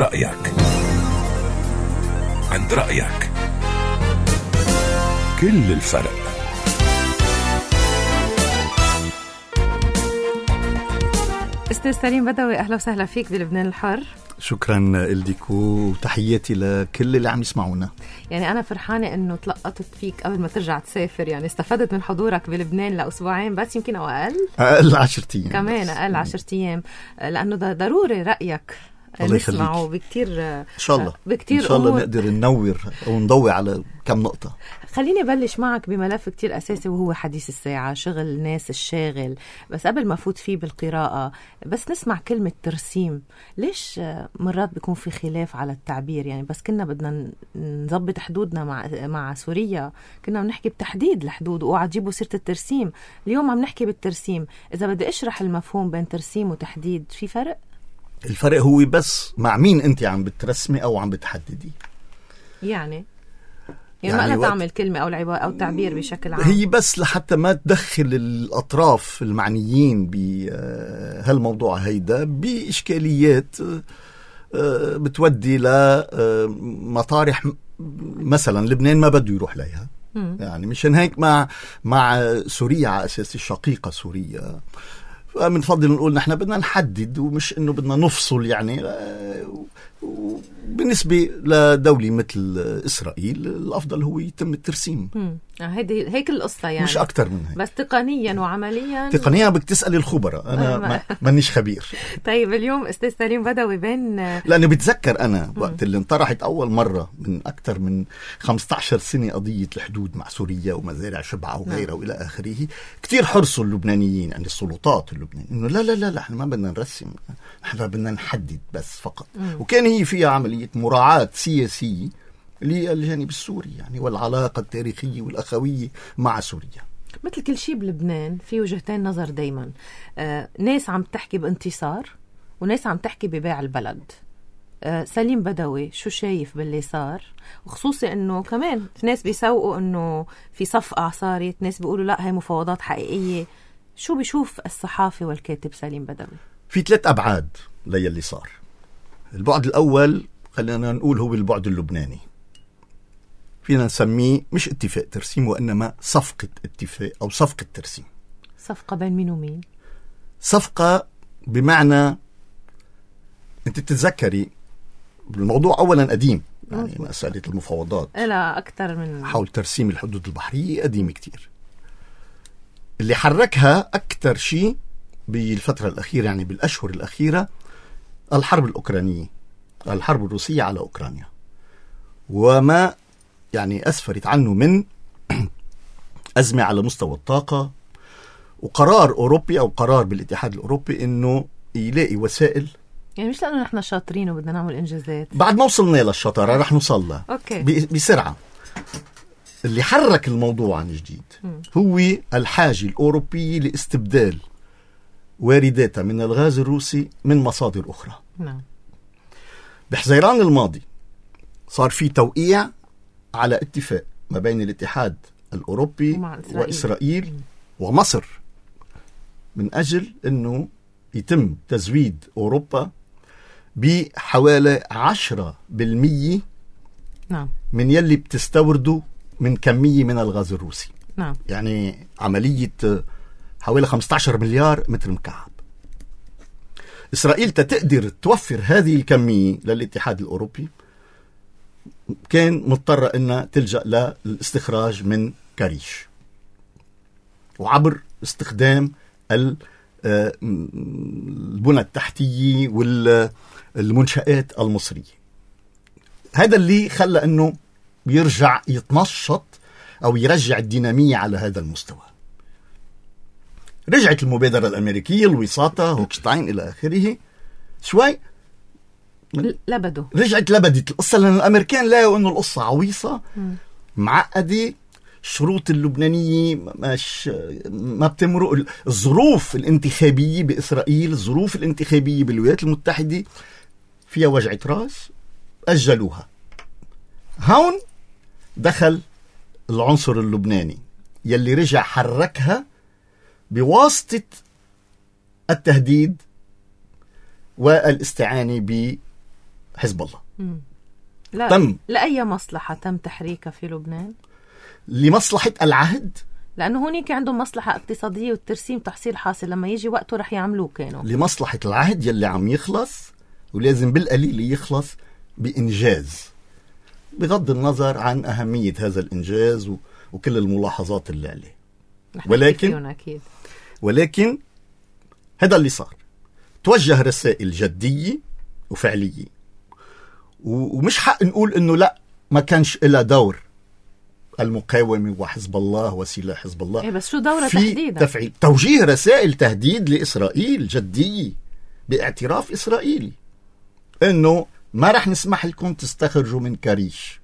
رأيك كل الفرق. أستاذ سليم بدوي، أهلا وسهلا فيك بلبنان الحر. شكرا إلديكو وتحياتي لكل اللي عم يسمعونا. يعني أنا فرحانة أنه تلقطت فيك قبل ما ترجع تسافر، يعني استفدت من حضورك بلبنان لأسبوعين بس، يمكن أو أقل 10 أيام كمان، أقل 10 أيام، لأنه ضروري رأيك نسمعه بكتير إن شاء الله. بكتير إن شاء الله نقدر ننور أو نضوي على كم نقطة. خليني بلش معك بملف كتير أساسي وهو حديث الساعة، شغل الناس الشاغل. بس قبل ما فوت فيه بالقراءة، بس نسمع كلمة ترسيم. ليش مرات بيكون في خلاف على التعبير؟ يعني بس كنا بدنا نضبط حدودنا مع سوريا، كنا بنحكي بتحديد الحدود، وقاعد جيبوا سيرة الترسيم. اليوم عم نحكي بالترسيم. إذا بدي أشرح المفهوم بين ترسيم وتحديد، في فرق؟ الفرق هو بس مع مين أنت عم بترسمي أو عم بتحددي. يعني ما أنا تعمل كلمة أو العبارة أو التعبير بشكل عام، هي بس لحتى ما تدخل الأطراف المعنيين بهالموضوع هيدا بإشكاليات بتودي لمطارح مثلا لبنان ما بده يروح ليها. يعني مشان هيك مع سوريا على أساس الشقيقة سوريا، فمنفضل نقول نحن بدنا نحدد، ومش إنه بدنا نفصل. يعني بالنسبة لدولة مثل إسرائيل الأفضل هو يتم الترسيم. هيك القصة، يعني مش أكتر من هيك. بس تقنيا وعمليا بدك تسألي الخبراء، أنا مانيش خبير. طيب اليوم أستاذ سليم بدوي بين، لأنه بتذكر أنا وقت اللي انطرحت أول مرة من أكتر من 15 سنة قضية الحدود مع سوريا ومزارع شبعة وغيرها وإلى آخره، كتير حرصوا اللبنانيين، يعني السلطات اللبنانية، إنه لا احنا ما بدنا نرسم، احنا بدنا نحدد بس فقط. وكان هي فيها عملية مراعاة سياسية للجانب السوري، يعني والعلاقة التاريخية والأخوية مع سوريا. مثل كل شيء بلبنان في وجهتين نظر دايما، ناس عم تحكي بانتصار وناس عم تحكي ببيع البلد. سليم بدوي، شو شايف باللي صار؟ وخصوصي انه كمان في ناس بيسوقوا انه في صفقة صارت، ناس بيقولوا لا هي مفاوضات حقيقية. شو بيشوف الصحافي والكاتب سليم بدوي؟ في 3 أبعاد ليلي صار. البعد الأول خلينا نقول هو البعد اللبناني، فينا نسميه مش اتفاق ترسيم وإنما صفقة اتفاق أو صفقة ترسيم. صفقة بين مين ومين؟ صفقة بمعنى أنت تتذكري الموضوع أولا قديم، يعني مسألة المفاوضات لا أكتر من حول ترسيم الحدود البحرية قديم كتير. اللي حركها أكتر شيء بالفترة الأخيرة، يعني بالأشهر الأخيرة، الحرب الأوكرانية، الحرب الروسية على أوكرانيا، وما يعني أسفرت عنه من أزمة على مستوى الطاقة، وقرار أوروبي أو قرار بالاتحاد الأوروبي إنه يلاقي وسائل. يعني مش لأنه نحن شاطرين وبدنا نعمل إنجازات، بعد ما وصلنا للشطارة رح نوصل لها بسرعة. اللي حرك الموضوع عن جديد هو الحاجة الأوروبية لاستبدال وارداتها من الغاز الروسي من مصادر أخرى. بحزيران الماضي صار في توقيع على اتفاق ما بين الاتحاد الأوروبي وإسرائيل ومصر من أجل أنه يتم تزويد أوروبا بحوالي 10% من يلي بتستورده من كمية من الغاز الروسي. يعني عملية حوالي 15 مليار متر مكعب. إسرائيل تقدر توفر هذه الكمية للاتحاد الأوروبي، كان مضطرة أنها تلجأ للاستخراج من كاريش وعبر استخدام البنى التحتية والمنشآت المصرية. هذا اللي خلى أنه يرجع يتنشط أو يرجع الدينامية على هذا المستوى. رجعت المبادرة الأمريكية، الوساطة، هوكشتاين إلى آخره، شوي رجعت لبدت القصة، لأن الأمريكان لاقوا أنه القصة عويصة معقدة، الشروط اللبنانية ما بتمرق، الظروف الانتخابية بإسرائيل، الظروف الانتخابية بالولايات المتحدة فيها وجعة راس، أجلوها. هون دخل العنصر اللبناني يلي رجع حركها بواسطة التهديد والاستعانة بحزب الله. لا، لأي مصلحة تم تحريكها في لبنان؟ لمصلحة العهد لأنه هونيك عندهم مصلحة اقتصادية والترسيم تحصيل حاصل لما يجي وقته رح يعملوه كانوا لمصلحة العهد يلي عم يخلص، ولازم بالقليل يخلص بإنجاز بغض النظر عن أهمية هذا الإنجاز وكل الملاحظات اللي عليه. ولكن هذا اللي صار، توجه رسائل جدية وفعلية، ومش حق نقول إنه لا ما كانش إلا دور المقاومة وحزب الله وسلاح حزب الله. إيه بس شو دورة في تحديدا؟ تفعيل توجيه رسائل تهديد لإسرائيل جدية باعتراف إسرائيلي إنه ما رح نسمح لكم تستخرجوا من كريش.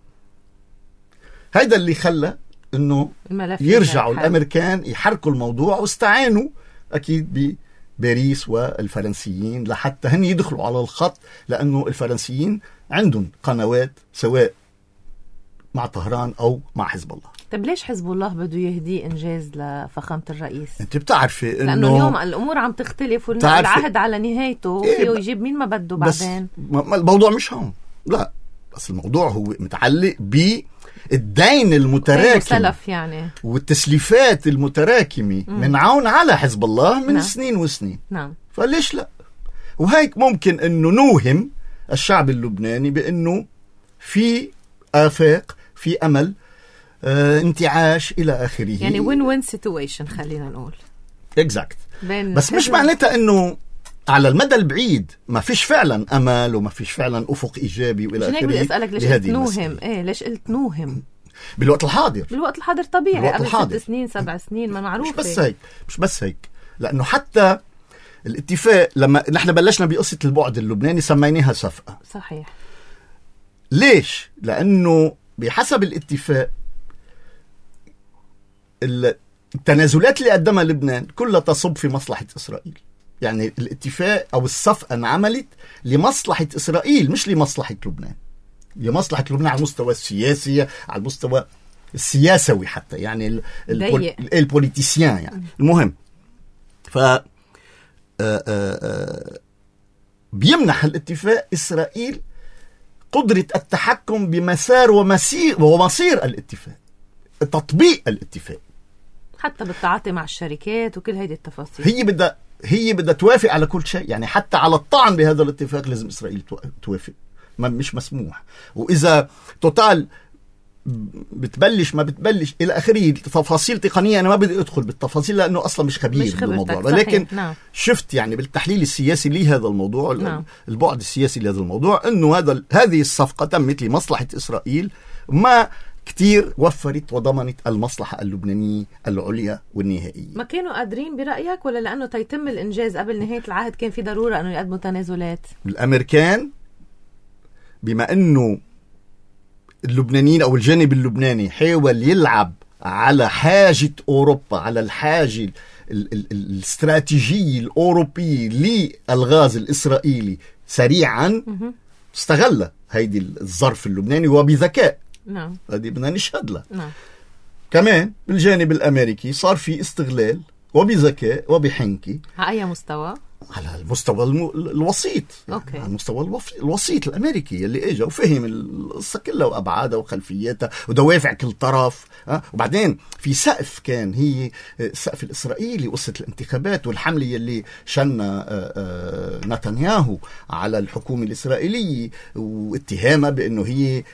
هيدا اللي خلى إنه يرجعوا الأمريكان يحركوا الموضوع، واستعانوا أكيد بباريس والفرنسيين لحتى هن يدخلوا على الخط، لأنه الفرنسيين عندهم قنوات سواء مع طهران أو مع حزب الله. طب ليش حزب الله بده يهدي إنجاز لفخامة الرئيس؟ أنت بتعرفي إنه لأنه اليوم الأمور عم تختلف والعهد على نهايته فيه يجيب مين ما بده بعدين. الموضوع مش هون، لا، بس الموضوع هو متعلق بالدين المتراكم يعني والتسليفات المتراكمة من عون على حزب الله من سنين وسنين. فليش لا؟ وهيك ممكن إنه نوهم الشعب اللبناني بأنه في آفاق، في أمل، انتعاش إلى آخره، يعني win-win situation خلينا نقول. exact. بس مش معناتها إنه على المدى البعيد ما فيش فعلا أمل وما فيش فعلا أفق إيجابي وإلى آخره. بدي أسألك ليش قلت نوهم؟ ليش قلت نوهم؟ بالوقت الحاضر طبيعي قبل 6 سنين 7 سنين ما معروف. مش بس هيك، لأنه حتى الاتفاق لما نحن بلشنا بقصة البعد اللبناني سميناها صفقة. صحيح. ليش؟ لأنه بحسب الاتفاق التنازلات اللي قدمها لبنان كلها تصب في مصلحة إسرائيل. يعني الاتفاق أو الصفقة انعملت لمصلحة إسرائيل مش لمصلحة لبنان. لمصلحة لبنان على المستوى السياسي، على المستوى السياسوي حتى، يعني البوليتيسيان يعني. المهم بيمنح الاتفاق إسرائيل قدرة التحكم بمسار ومصير الاتفاق، تطبيق الاتفاق، حتى بالتعاطي مع الشركات وكل هذه التفاصيل. هي بدها توافق على كل شيء، يعني حتى على الطعن بهذا الاتفاق لازم إسرائيل توافق، مش مسموح. وإذا توتال بتبلش ما بتبلش إلى آخره تفاصيل تقنية أنا ما بدي أدخل بالتفاصيل لأنه أصلا مش خبير بالموضوع، ولكن شفت يعني بالتحليل السياسي لهذا الموضوع، البعد السياسي لهذا الموضوع، أنه هذه الصفقة تمت لمصلحة إسرائيل، ما كتير وفرت وضمنت المصلحة اللبنانية العليا والنهائية. ما كانوا قادرين برأيك، ولا لأنه تيتم الإنجاز قبل نهاية العهد كان في ضرورة أنه يقدموا تنازلات؟ الأمريكان بما أنه اللبنانيين أو الجانب اللبناني حاول يلعب على حاجة أوروبا، على الحاجة الاستراتيجية الأوروبية للغاز الإسرائيلي سريعا، استغل هيدي الظرف اللبناني وبذكاء. نعم، هذه بدنا نشهد له. نعم. كمان بالجانب الأمريكي صار في استغلال وبذكاء وبحنكة. على أي مستوى؟ على المستوى الوسيط، أوكي. على المستوى الوسيط الأمريكي اللي إجا وفهم القصة كلها وأبعادها وخلفياتها ودوافع كل طرف. وبعدين في سقف، كان هي السقف الإسرائيلي، قصة الانتخابات والحملة اللي شن نتنياهو على الحكومة الإسرائيلية واتهامها بأنه هي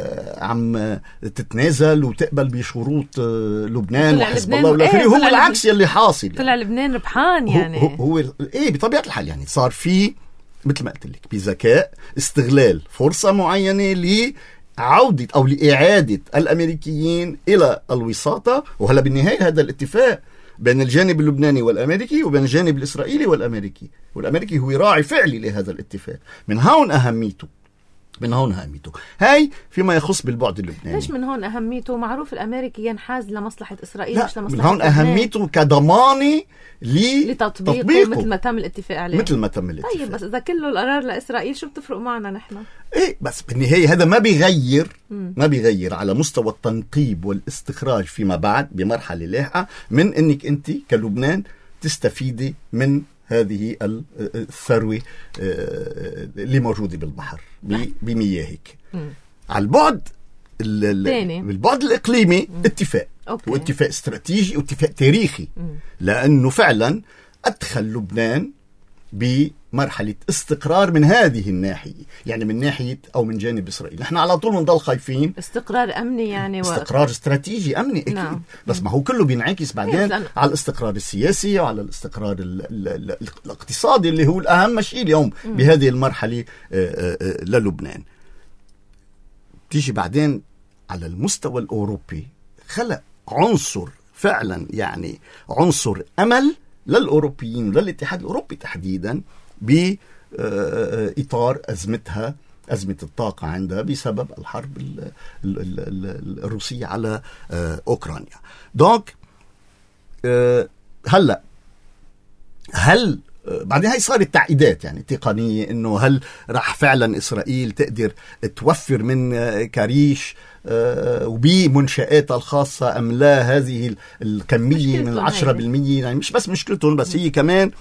عم تتنازل وتقبل بشروط لبنان وحزب الله والآخرين. هو العكس يلي حاصل، طلع يعني لبنان ربحان. يعني هو بطبيعة الحال يعني صار في مثل ما قلت لك بذكاء استغلال فرصة معينة لعودة أو لإعادة الأمريكيين إلى الوساطة. وهلا بالنهاية هذا الاتفاق بين الجانب اللبناني والأمريكي وبين الجانب الإسرائيلي والأمريكي هو راعي فعلي لهذا الاتفاق. من هون أهميته. هاي فيما يخص بالبعد اللبناني. ليش من هون أهميته؟ معروف الأمريكي ينحاز لمصلحة إسرائيل مش لمصلحة من هون أهميته كضمانة لتطبيقه مثل ما تم الاتفاق عليه. طيب بس إذا كله القرار لإسرائيل شو بتفرق معنا نحن؟ بس بالنهاية هذا ما بيغير على مستوى التنقيب والاستخراج فيما بعد بمرحلة لاحقة من إنك أنت كلبنان تستفيدي من هذه الثروة اللي موجودة بالبحر بمياهك. على البعد بالبعد الإقليمي اتفاق، واتفاق استراتيجي واتفاق تاريخي، لأنه فعلا أدخل لبنان بمرحلة استقرار من هذه الناحية، يعني من ناحية أو من جانب إسرائيل. نحن على طول بنضل خايفين. استقرار أمني يعني استقرار استراتيجي أمني أكيد. نعم. بس ما هو كله بينعكس بعدين على الاستقرار السياسي وعلى الاستقرار الاقتصادي اللي هو الأهم شيء اليوم بهذه المرحلة للبنان. تيجي بعدين على المستوى الأوروبي، خلق عنصر فعلا يعني عنصر أمل للأوروبيين للاتحاد الأوروبي تحديدا بإطار أزمتها، أزمة الطاقة عندها بسبب الحرب الروسية على أوكرانيا. دونك هلأ هل بعدين هاي صارت تعقيدات يعني تقنية إنه هل راح فعلا إسرائيل تقدر توفر من كريش وبمنشآتها الخاصة أم لا هذه الكمية من 10%. يعني مش بس مشكلتهم، بس هي كمان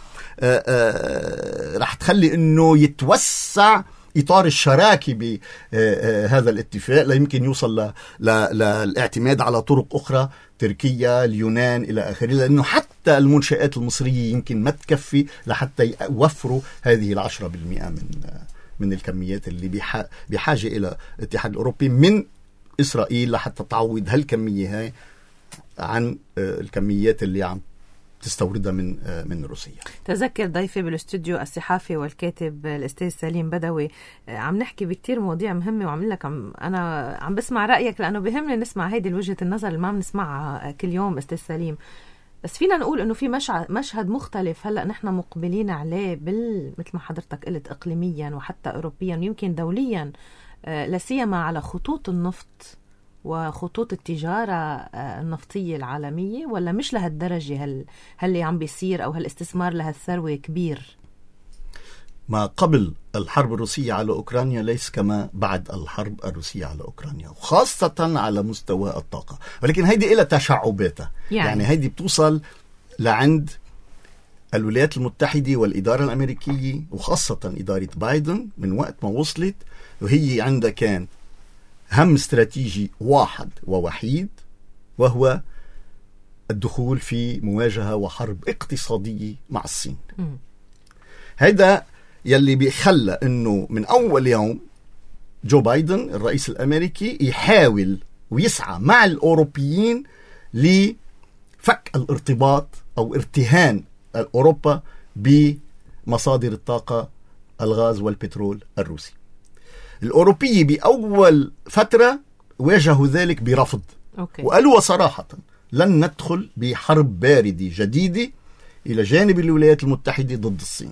راح تخلي إنه يتوسع إطار الشراكة بهذا الاتفاق، لا يمكن يوصل للاعتماد على طرق أخرى، تركيا، اليونان إلى آخره، لأنه حتى المنشآت المصرية يمكن ما تكفي لحتى يوفروا هذه 10% من الكميات اللي بحاجة إلى الاتحاد الأوروبي من إسرائيل لحتى تعوض هالكمية هاي عن الكميات اللي عم تستوردها من روسيا. تذكر ضيفي بالاستوديو الصحافي والكاتب الأستاذ سليم بدوي، عم نحكي بكتير مواضيع مهمة، وعم لك أنا عم بسمع رأيك لأنه بهمني نسمع هيدي الوجهة النظر اللي ما بنسمعها كل يوم أستاذ سليم. بس فينا نقول إنه في مشهد مختلف هلأ نحن مقبلين عليه مثل ما حضرتك قلت إقليميا وحتى أوروبيا ويمكن دوليا، لسيما على خطوط النفط وخطوط التجارة النفطية العالمية، ولا مش لهالدرجة هاللي عم بيصير أو هالاستثمار لهالثروة كبير؟ ما قبل الحرب الروسية على أوكرانيا ليس كما بعد الحرب الروسية على أوكرانيا، وخاصة على مستوى الطاقة. ولكن هيدي إلى تشعباتها، يعني هيدي بتوصل لعند الولايات المتحدة والإدارة الأمريكية، وخاصة إدارة بايدن من وقت ما وصلت، وهي عندها كان هم استراتيجي واحد ووحيد، وهو الدخول في مواجهة وحرب اقتصادية مع الصين. هذا يلي بيخلى انه من اول يوم جو بايدن الرئيس الامريكي يحاول ويسعى مع الاوروبيين لفك الارتباط او ارتهان اوروبا بمصادر الطاقة الغاز والبترول الروسي. الأوروبيين بأول فترة واجهوا ذلك برفض، وقالوا صراحة لن ندخل بحرب باردة جديدة إلى جانب الولايات المتحدة ضد الصين.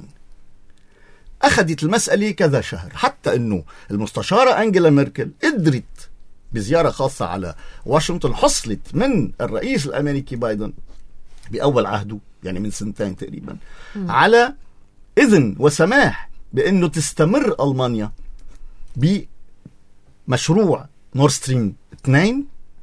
أخذت المسألة كذا شهر، حتى أنه المستشارة أنجيلا ميركل قدرت بزيارة خاصة على واشنطن، حصلت من الرئيس الأمريكي بايدن بأول عهده يعني من 2 سنين تقريبا على إذن وسماح بأنه تستمر ألمانيا بمشروع نورد ستريم 2،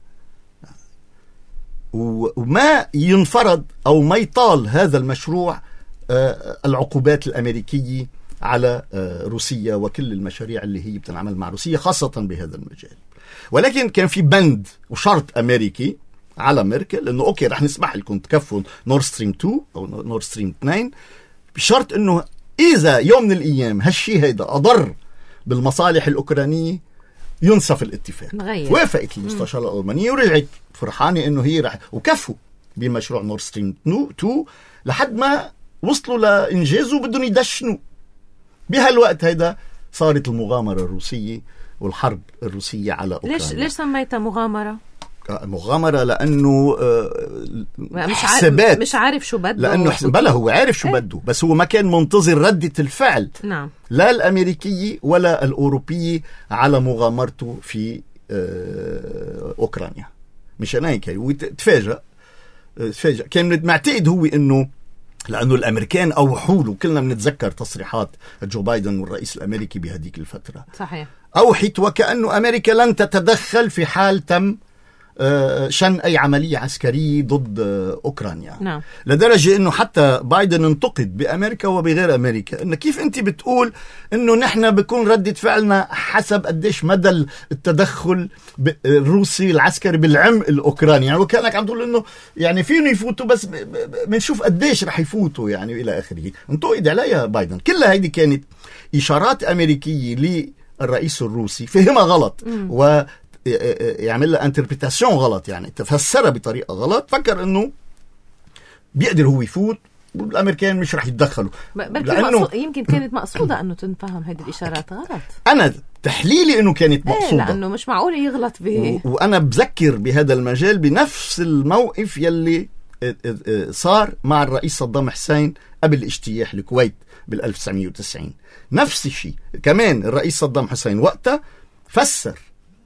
وما ينفرض أو ما يطال هذا المشروع العقوبات الأمريكية على روسيا وكل المشاريع اللي هي بتنعمل مع روسيا خاصة بهذا المجال. ولكن كان في بند وشرط أمريكي على ميركل إنه أوكي رح نسمح لكم تكفوا نورد ستريم 2 أو نورد ستريم 2 بشرط إنه إذا يوم من الأيام هالشي هيدا أضر بالمصالح الأوكرانية ينصف الاتفاق. وافقت المستشارة الألمانية ورجعت فرحانة إنه هي رح وكفوا بمشروع نورد ستريم 2 لحد ما وصلوا لإنجازه بدهم يدشنوا. بهالوقت هيدا صارت المغامرة الروسية والحرب الروسية على أوكرانيا. ليش سميتها مغامرة؟ مغامرة لأنه مش عارف شو بده، لأنه بلا هو عارف شو بده، بس هو ما كان منتظر ردة الفعل لا الأمريكية ولا الأوروبية على مغامرته في أوكرانيا. مشان هيك وتفاجأ كان معتقد هو إنه لأنه الأمريكان أوحوا له، كلنا بنتذكر تصريحات جو بايدن والرئيس الأمريكي بهديك الفترة، صحيح، أوحت وكأنه أمريكا لن تتدخل في حال تم شن أي عملية عسكرية ضد أوكرانيا. نعم. لدرجة أنه حتى بايدن انتقد بأمريكا وبغير أمريكا أنه كيف أنت بتقول أنه نحن بكون ردة فعلنا حسب قديش مدى التدخل الروسي العسكري بالعمق الأوكراني، يعني وكأنك عم تقول أنه يعني فيهم يفوتوا بس بنشوف قديش رح يفوتوا يعني إلى آخره. انتقد عليها بايدن. كلها هيدي كانت إشارات أمريكية للرئيس الروسي فهمها غلط يعمل لها انتربريتاسيون غلط، يعني تفسرها بطريقة غلط، فكر انه بيقدر هو يفوت والامريكان مش رح يتدخلوا. يمكن كانت مقصودة انه تنفهم هذه الاشارات غلط. انا تحليلي انه كانت مقصودة لانه مش معقول يغلط به. وانا بذكر بهذا المجال بنفس الموقف يلي صار مع الرئيس صدام حسين قبل اجتياح الكويت بال1990. نفس الشيء كمان الرئيس صدام حسين وقتها فسر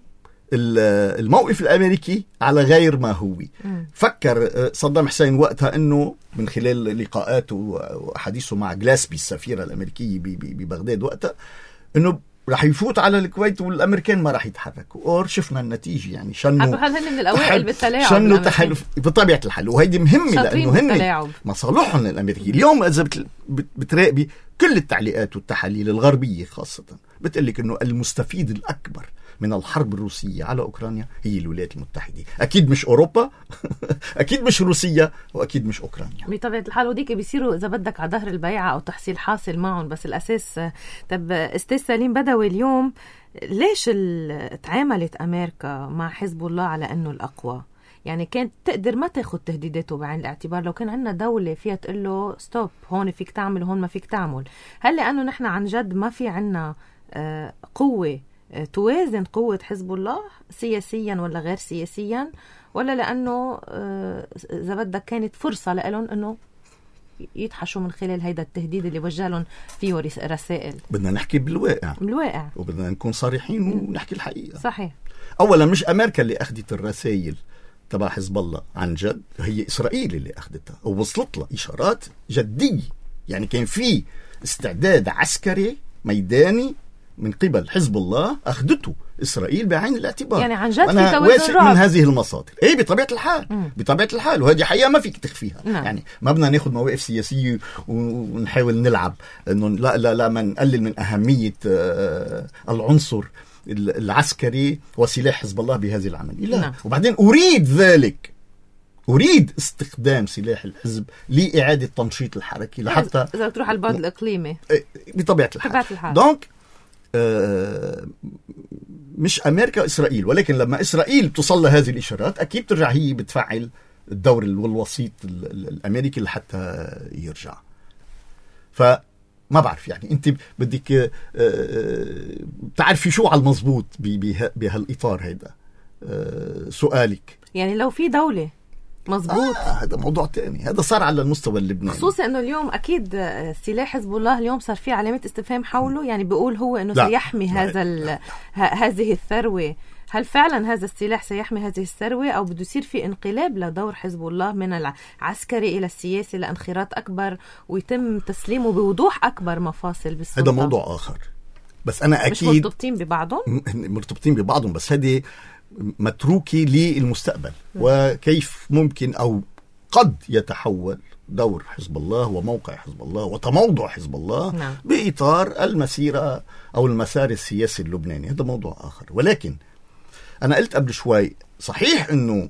الموقف الأمريكي على غير ما هو. فكر صدام حسين وقتها أنه من خلال لقاءاته وحديثه مع جلاسبي السفيرة الأمريكية ببغداد وقتها أنه رح يفوت على الكويت والأمريكان ما رح يتحركوا. شفنا النتيجة، يعني شنوا هن من الأوائل بالتلاعب بطبيعة الحال. وهيدي مهمة لأنه هن مصالحهم الأمريكية. اليوم إذا بتراقبي كل التعليقات والتحاليل الغربية خاصة بتقلك أنه المستفيد الأكبر من الحرب الروسية على أوكرانيا هي الولايات المتحدة. أكيد مش أوروبا أكيد مش روسيا وأكيد مش أوكرانيا بطبيعة الحال. وديك بيصيروا إذا بدك على ظهر البيعة أو تحصيل حاصل معهم، بس الأساس. طب أستاذ سليم بدوي، اليوم ليش تعاملت أمريكا مع حزب الله على أنه الأقوى؟ يعني كانت تقدر ما تاخد تهديداته بعين الاعتبار لو كان عندنا دولة فيها تقول له ستوب، هون فيك تعمل وهون ما فيك تعمل. هل لأنه نحن عن جد ما في عنا قوة توازن قوة حزب الله سياسيا ولا غير سياسيا، ولا لأنه إذا بدك كانت فرصة لهم أنه يتحشوا من خلال هيدا التهديد اللي وجه لهم فيه رسائل؟ بدنا نحكي بالواقع وبدنا نكون صريحين ونحكي الحقيقة. صحيح. أولا مش أمريكا اللي أخذت الرسائل تبع حزب الله عن جد، هي إسرائيل اللي أخذتها ووصلت لها إشارات جدية. يعني كان في استعداد عسكري ميداني من قبل حزب الله أخذته إسرائيل بعين الاعتبار. يعني عن جد في توازن رعب من هذه المصادر. إيه بطبيعة الحال. بطبيعة الحال، وهذه حقيقة ما فيك تخفيها. يعني ما بدنا ناخذ مواقف سياسية ونحاول نلعب إنه لا ما نقلل من أهمية العنصر العسكري وسلاح حزب الله بهذه العملية. لا. وبعدين أريد استخدام سلاح الحزب لإعادة تنشيط الحركة لحتى إذا تروح على البعد الإقليمي بطبيعة الحال. دونك مش أمريكا إسرائيل، ولكن لما إسرائيل توصل لهذه الإشارات أكيد ترجع هي بتفعل الدور والوسيط الأمريكي لحتى يرجع. فما بعرف، يعني أنت بدك تعرفي شو على المضبوط بهالإطار هيدا. سؤالك يعني لو في دولة مزبوط هذا موضوع تاني، هذا صار على المستوى اللبناني، خصوصا انه اليوم اكيد سلاح حزب الله اليوم صار فيه علامات استفهام حوله. يعني بيقول هو انه سيحمي هذه الثروة. هل فعلا هذا السلاح سيحمي هذه الثروة، او بده يصير في انقلاب لدور حزب الله من العسكري الى السياسي لانخراط اكبر ويتم تسليمه بوضوح اكبر مفاصل بالسلطة؟ هذا موضوع اخر، بس انا اكيد مش مرتبطين ببعضهم، بس هذه متروكي للمستقبل. وكيف ممكن أو قد يتحول دور حزب الله وموقع حزب الله وتموضع حزب الله بإطار المسيرة أو المسار السياسي اللبناني، هذا موضوع آخر. ولكن أنا قلت قبل شوي صحيح أنه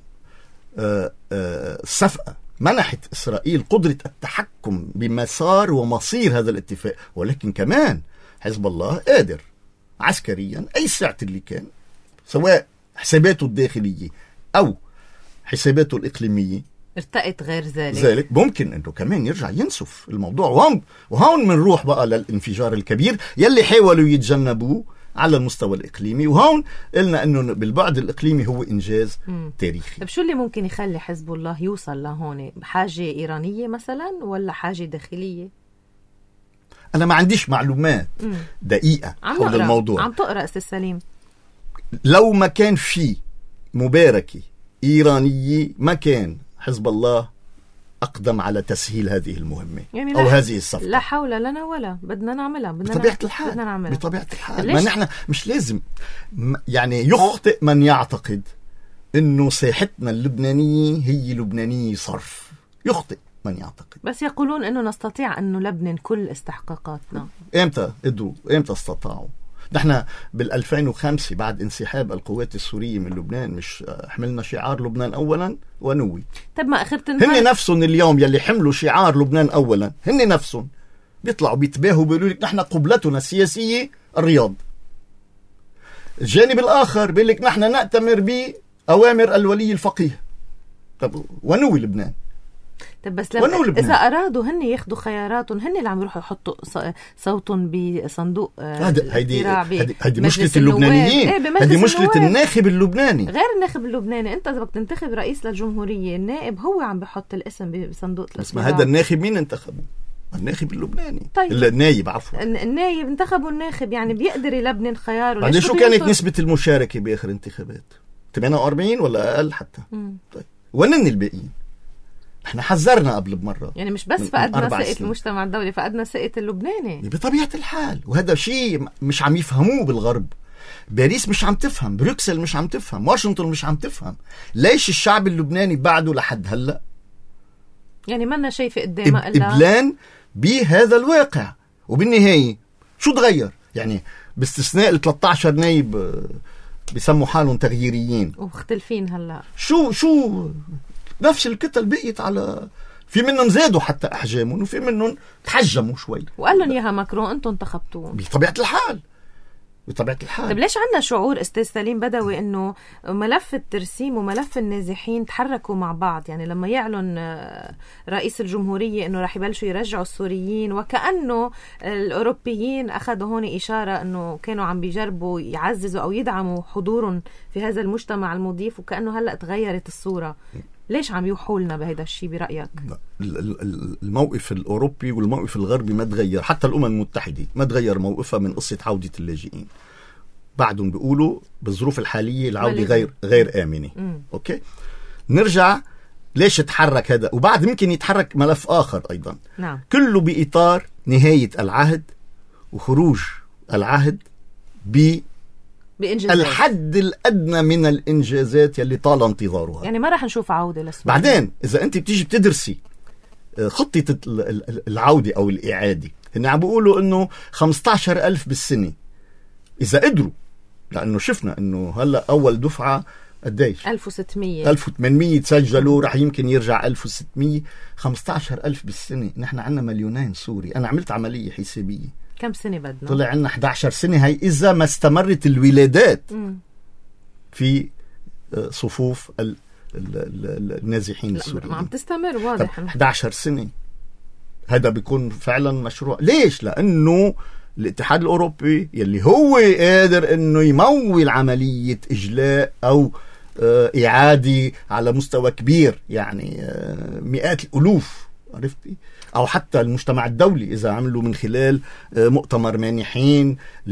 الصفقة منحت إسرائيل قدرة التحكم بمسار ومصير هذا الاتفاق، ولكن كمان حزب الله قادر عسكريا أي ساعة اللي كان، سواء حساباته الداخلية أو حساباته الإقليمية ارتقت غير ذلك ممكن أنه كمان يرجع ينسف الموضوع. وهون منروح بقى للانفجار الكبير يلي حاولوا يتجنبوه على المستوى الإقليمي، وهون قلنا أنه بالبعد الإقليمي هو إنجاز تاريخي. طب شو اللي ممكن يخلي حزب الله يوصل لهون؟ حاجة إيرانية مثلا ولا حاجة داخلية؟ أنا ما عنديش معلومات دقيقة حول الموضوع. عم تقرأ أستاذ سليم؟ لو ما كان في مباركة إيرانية ما كان حزب الله أقدم على تسهيل هذه المهمة يعني أو هذه الصفقة. لا حول لنا ولا بدنا نعملها بطبيعة الحال. ما نحن مش لازم يعني يخطئ من يعتقد إنه ساحتنا اللبنانية هي لبنانية صرف. يخطئ من يعتقد. بس يقولون إنه نستطيع أن نلبنن كل استحقاقاتنا. إمتى استطاعوا؟ نحن بال2005 بعد انسحاب القوات السورية من لبنان مش حملنا شعار لبنان أولا ونوي. طب ما أخرت هن نفسهم اليوم يلي حملوا شعار لبنان أولا هن نفسهم بيطلعوا بيتباهوا بيقولوا لك نحن قبلتنا السياسية الرياض. الجانب الآخر بيقول لك نحن نأتمر بأوامر الولي الفقيه. طب ونوي لبنان. طب بس إذا أرادوا هن ياخدوا خياراتهم هن اللي عم يروحوا يحطوا صوتهم بصندوق هذه مشكلة اللبنانيين. هذه مشكلة الناخب اللبناني. غير الناخب اللبناني. أنت إذا بدك تنتخب رئيس للجمهورية النائب هو عم بيحط الاسم بصندوق الاستيراع. بس ما هذا الناخب مين انتخبه؟ الناخب اللبناني. طيب. النايب عفوا. النايب انتخبوا الناخب يعني بيقدر يلبنن خياره. بعدين شو كانت نسبة المشاركة بآخر انتخابات؟ 48 ولا أقل حتى؟ طيب ونن الباقيين. احنا حذرنا قبل بمرة. يعني مش بس فقدنا ثقة المجتمع الدولي، فقدنا ثقة اللبناني بطبيعة الحال. وهذا شيء مش عم يفهموه بالغرب. باريس مش عم تفهم، بروكسل مش عم تفهم، واشنطن مش عم تفهم. ليش الشعب اللبناني بعده لحد هلأ يعني ما شايفة قدامه إلا إبلان بهذا الواقع؟ وبالنهاية شو تغير؟ يعني باستثناء ال 13 نايب بيسموا حالهم تغييريين ومختلفين هلأ. شو نفس الكتل بقيت على في منهم زادوا حتى أحجامهم وفي منهم تحجموا شوي. وقال لهم ياها ماكرون أنتم انتخبتوهم. بطبيعة الحال. طيب ليش عنا شعور أستاذ سليم بدوي إنه ملف الترسيم وملف النازحين تحركوا مع بعض؟ يعني لما يعلن رئيس الجمهورية إنه راح يبلشوا يرجعوا السوريين وكأنه الأوروبيين أخذوا هون إشارة إنه كانوا عم بيجربوا يعززوا أو يدعموا حضورهم في هذا المجتمع المضيف، وكأنه هلأ تغيرت الصورة. ليش عم يوحوا لنا بهذا الشيء برأيك؟ الموقف الأوروبي والموقف الغربي ما تغير. حتى الأمم المتحدة ما تغير موقفها من قصة عودة اللاجئين. بعدهم بيقولوا بالظروف الحالية العودة غير آمنة. أوكي، نرجع ليش تحرك هذا؟ وبعد ممكن يتحرك ملف آخر أيضا. نعم. كله بإطار نهاية العهد وخروج العهد بإنجازات. الحد الأدنى من الإنجازات يلي طال انتظارها. يعني ما راح نشوف عودة للسوريين. بعدين إذا أنت بتيجي بتدرسي خطة العودة أو الإعادة، هن عم بيقولوا إنه 15,000 بالسنة إذا قدروا، لأنه شفنا إنه هلأ أول دفعة قديش 1800 تسجلوا، رح يمكن يرجع 1600. 15,000 بالسنة. نحن عنا 2,000,000 سوري. أنا عملت عملية حسابية كم سنة بدنا؟ طلع عنا 11 سنة. هاي إذا ما استمرت الولادات في صفوف النازحين السوريين. ما عم تستمر واضح. 11 سنة هذا بيكون فعلا مشروع. ليش؟ لأنه الاتحاد الأوروبي يلي هو قادر أنه يمول عملية إجلاء أو إعادة على مستوى كبير، يعني مئات الألوف، عرفتي؟ أو حتى المجتمع الدولي إذا عملوا من خلال مؤتمر مانحين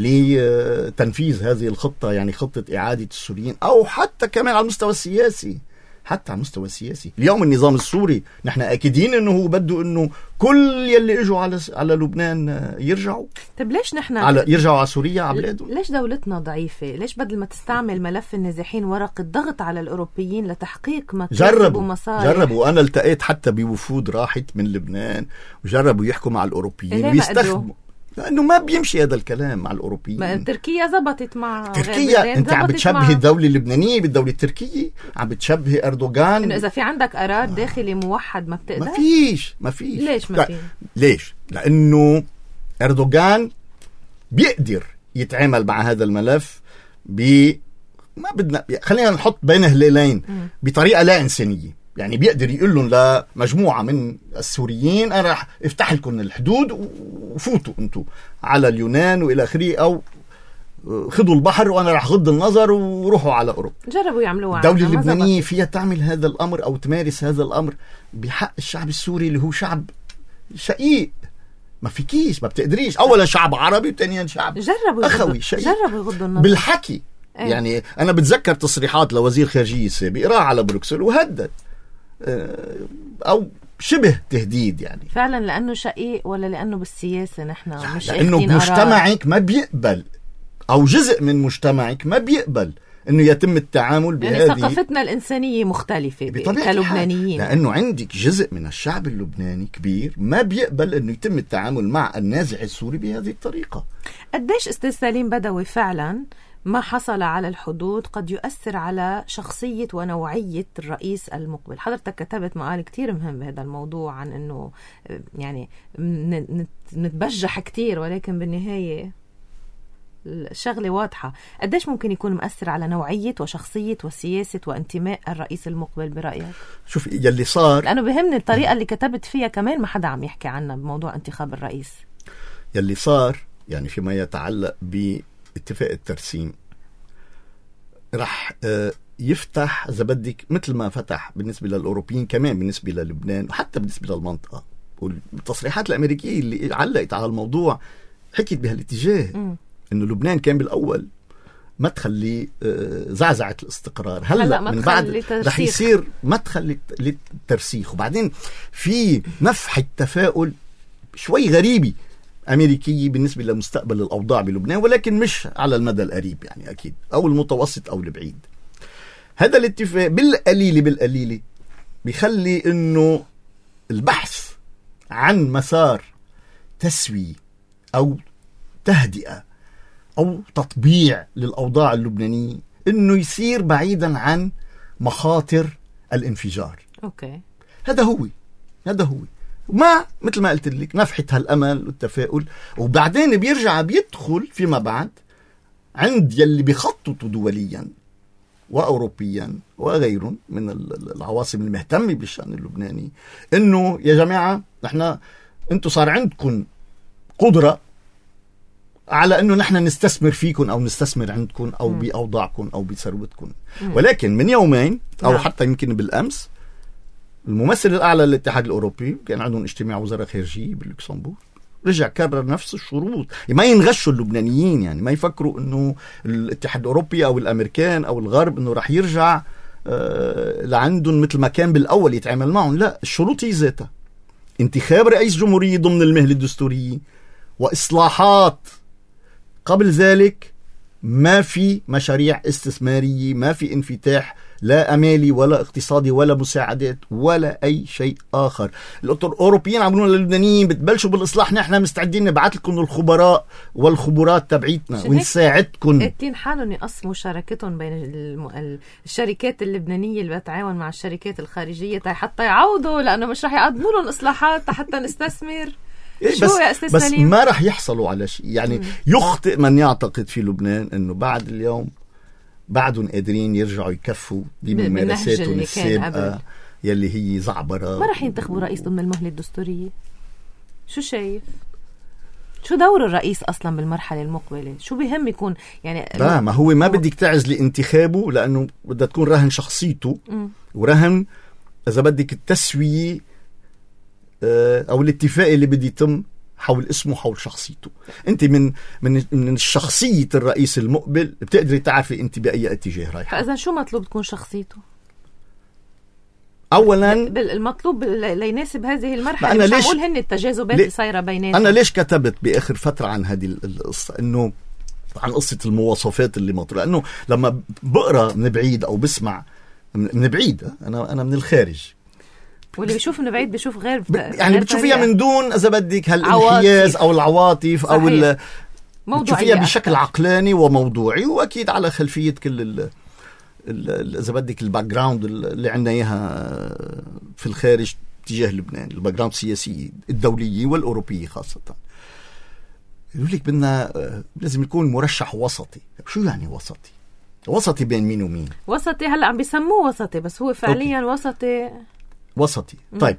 لتنفيذ هذه الخطة، يعني خطة إعادة السوريين، أو حتى كمان على المستوى السياسي. حتى على المستوى السياسي اليوم النظام السوري نحن أكيدين أنه هو بده أنه كل يلي إجوا على لبنان يرجعوا. طب ليش نحن يرجعوا على سوريا على بلادهم؟ ليش دولتنا ضعيفة؟ ليش بدل ما تستعمل ملف النازحين ورق الضغط على الأوروبيين لتحقيق مكاسب ومصالح؟ جربوا. أنا التقيت حتى بوفود راحت من لبنان وجربوا يحكوا مع الأوروبيين ويستخدموا، لأنه ما بيمشي هذا الكلام مع الأوروبيين. تركيا زبطت مع تركيا. أنت عم بتشبه الدولة اللبنانية بالدولة التركية، عم بتشبه أردوغان. إنه إذا في عندك قرار داخلي موحد ما بتقدر. ما فيش. ليش ما في؟ ليش؟ لأنه أردوغان بيقدر يتعامل مع هذا الملف ما بدنا خلينا نحط بين هلالين بطريقة لا إنسانية. يعني بيقدر يقول لهم لمجموعة من السوريين أنا رح افتح لكم الحدود وفوتوا أنتوا على اليونان وإلى آخره، أو خذوا البحر وأنا رح غض النظر وروحوا على أوروبا. جربوا يعملوها. الدولة اللبنانية فيها تعمل هذا الأمر أو تمارس هذا الأمر بحق الشعب السوري اللي هو شعب شقيق. ما فيكيش، ما بتقدريش. أولا شعب عربي وثانيا شعب أخوي شقيق. جربوا يغضوا النظر بالحكي. يعني أنا بتذكر تصريحات لوزير خارجية السابق راح على بروكسل وهدد أو شبه تهديد. يعني فعلا لأنه شقيق ولا لأنه بالسياسة نحن مش لأنه مجتمعك ما بيقبل أو جزء من مجتمعك ما بيقبل انه يتم التعامل بهذه. يعني ثقافتنا الإنسانية مختلفة كلبنانيين، لأنه عندك جزء من الشعب اللبناني كبير ما بيقبل انه يتم التعامل مع النازح السوري بهذه الطريقة. قديش أستاذ سليم بدوي فعلا ما حصل على الحدود قد يؤثر على شخصية ونوعية الرئيس المقبل؟ حضرتك كتبت مقال كتير مهم بهذا الموضوع عن أنه يعني نتبجح كتير، ولكن بالنهاية الشغلة واضحة. قديش ممكن يكون مؤثر على نوعية وشخصية وسياسة وانتماء الرئيس المقبل برأيك؟ شوف يلي صار، لأنه بهمني الطريقة اللي كتبت فيها، كمان ما حدا عم يحكي عنها بموضوع انتخاب الرئيس. يلي صار يعني فيما يتعلق باتفاق الترسيم رح يفتح إذا بدك مثل ما فتح بالنسبة للأوروبيين كمان بالنسبة للبنان وحتى بالنسبة للمنطقة. والتصريحات الأمريكية اللي علقت على الموضوع حكيت بهالاتجاه إنه لبنان كان بالأول مدخل لزعزعة الاستقرار، هلا من بعد رح يصير مدخل للترسيخ. وبعدين في نفحة تفاؤل شوي غريبة أمريكية بالنسبة لمستقبل الأوضاع بلبنان، ولكن مش على المدى القريب يعني أكيد، أو المتوسط أو البعيد. هذا الاتفاق بالقليلة بيخلي إنه البحث عن مسار تسوية أو تهدئة أو تطبيع للأوضاع اللبنانية إنه يصير بعيدا عن مخاطر الانفجار. أوكي. هذا هو ما مثل ما قلت لك نفحة هالأمل والتفاؤل. وبعدين بيدخل فيما بعد عند يلي بيخططوا دوليا وأوروبيا وغيرهم من العواصم المهتمة بالشأن اللبناني إنه يا جماعة أنتوا صار عندكم قدرة على أنه نحن نستثمر فيكم أو نستثمر عندكم أو بأوضاعكم أو بثروتكم. ولكن من يومين أو حتى يمكن بالأمس الممثل الأعلى للاتحاد الأوروبي كان عندهم اجتماع وزراء خارجية باللوكسمبورغ، رجع كرر نفس الشروط. ما ينغشوا اللبنانيين، يعني ما يفكروا أنه الاتحاد الأوروبي أو الأمريكان أو الغرب أنه رح يرجع لعندهم مثل ما كان بالأول يتعامل معهم. لا، الشروط هي ذاتها: انتخاب رئيس جمهورية ضمن المهلة الدستورية وإصلاحات. قبل ذلك ما في مشاريع استثمارية، ما في انفتاح لا أمالي ولا اقتصادي ولا مساعدات ولا أي شيء آخر. الأوروبيين عملون للبنانيين بتبلشوا بالإصلاح، نحن مستعدين نبعث لكم الخبراء والخبرات تبعيتنا ونساعدكم. اتين حالهم يقسموا شراكتهم بين الشركات اللبنانية اللي بتعاون مع الشركات الخارجية حتى يعوضوا، لأنه مش رح يقدموا لهم إصلاحات حتى نستثمر. بس ما رح يحصلوا على شيء. يعني يخطئ من يعتقد في لبنان أنه بعد اليوم بعدهم قادرين يرجعوا يكفوا بممارساتهم السابقة يلي هي زعبرة. ما رح ينتخبوا رئيس ضمن المهلة الدستورية؟ شو شايف؟ شو دور الرئيس أصلا بالمرحلة المقبلة؟ شو بيهم يكون يعني؟ لا، ما هو ما بدك تعزلي انتخابه، لأنه بدها تكون رهن شخصيته ورهن إذا بدك التسوية أو الاتفاق اللي بدي يتم حول اسمه حول شخصيته. انت من شخصية الرئيس المقبل بتقدري تعرفي انت بأي اتجاه رايحة. فاذا شو مطلوب تكون شخصيته؟ اولا المطلوب ليناسب هذه المرحلة. مش معقول هن التجاذبات اللي صايرة بيناتهم. انا ليش كتبت باخر فترة عن هذه القصة، انه عن قصة المواصفات اللي مطلوبة، لانه لما بقرأ من بعيد او بسمع من بعيد، انا من الخارج، واللي بيشوف من بعيد بيشوف غير يعني بتشوفيها من دون إذا بدك هالانحياز أو العواطف أو بتشوفيها بشكل عقلاني وموضوعي، وأكيد على خلفية كل إذا بدك الباك جراوند اللي عندنا إياها في الخارج تجاه لبنان، الباك جراوند السياسية الدولية والأوروبية خاصة. يقول لك بدنا لازم يكون مرشح وسطي. شو يعني وسطي؟ وسطي بين مين ومين؟ وسطي هلأ عم بيسموه وسطي، بس هو فعليا وسطي. طيب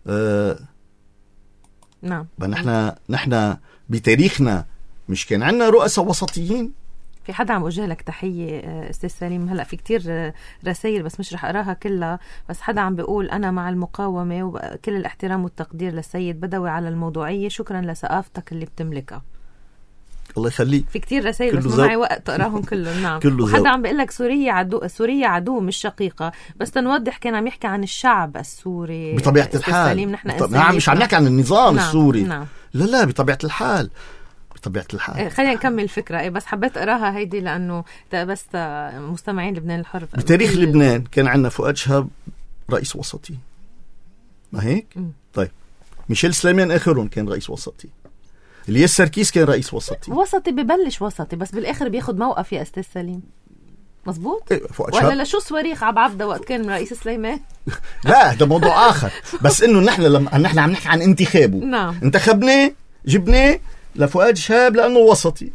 نعم. نحن بتاريخنا مش كان عندنا رؤساء وسطيين؟ في حدا عم وجه لك تحية أستاذ سليم. هلأ في كتير رسائل بس مش رح أقراها كلها، بس حدا عم بيقول أنا مع المقاومة وكل الاحترام والتقدير للسيد بدوي على الموضوعية، شكرا لثقافتك اللي بتملكها. الله يخليك. في كتير رسائل بس ما معي وقت أقراهم كلهم. نعم. وحدا عم بيقول لك سوريا عدو مش شقيقة، بس تنوضح كان عم يحكي عن الشعب السوري بطبيعة الحال. نحن مش عم نحكي عن النظام نعم. السوري. نعم. لا بطبيعة الحال بطبيعة الحال. خلينا نكمل الفكرة. بس حبيت أراها هيدي لأنه بس مستمعين لبنان الحر بتاريخ لبنان كان عندنا فؤاد شهاب رئيس وسطي، ما هيك؟ طيب ميشيل سليمان آخرهم كان رئيس وسطي، الياس سركيس كان رئيس وسطي. وسطي ببلش وسطي بس بالآخر بياخد موقف يا أستاذ سليم، مزبوط؟ ولا لشو صواريخ عبده وقت كان رئيس سليمان؟ لا ده موضوع آخر. بس إنه نحن عم نحكي عن انتخابه. نعم. انتخبناه جبناه لفؤاد شهاب لأنه وسطي،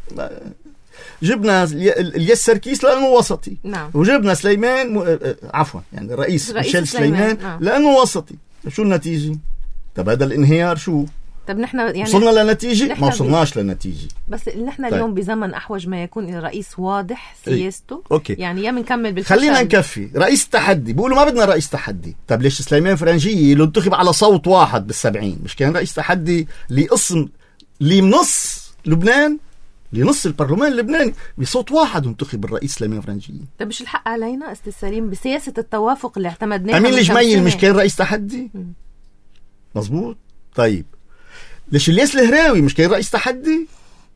جبنا الياس سركيس لأنه وسطي. نعم. وجبنا سليمان عفوا يعني رئيس ميشيل سليمان. نعم. لأنه وسطي. شو النتيجة؟ طب هذا الانهيار شو؟ طب نحن يعني وصلنا لنتيجة؟ ما وصلناش لنتيجة. بس نحن اليوم بزمن أحوج ما يكون الرئيس واضح سياسته. أوكي. يعني يا منكمل بالفشل. خلينا نكفي. رئيس التحدي بيقولوا ما بدنا رئيس تحدي. طب ليش سليمان فرنجية اللي انتخب على صوت واحد بال70 مش كان رئيس تحدي لقسم اللي منص لبنان، لنص البرلمان اللبناني بصوت واحد انتخب الرئيس سليمان فرنجية؟ طب مش الحق علينا أستاذ سليم بسياسة التوافق اللي اعتمدناها؟ أمين الجميل مش كان رئيس تحدي؟ مظبوط. طيب ليش الياس الهراوي مش كان رئيس تحدي؟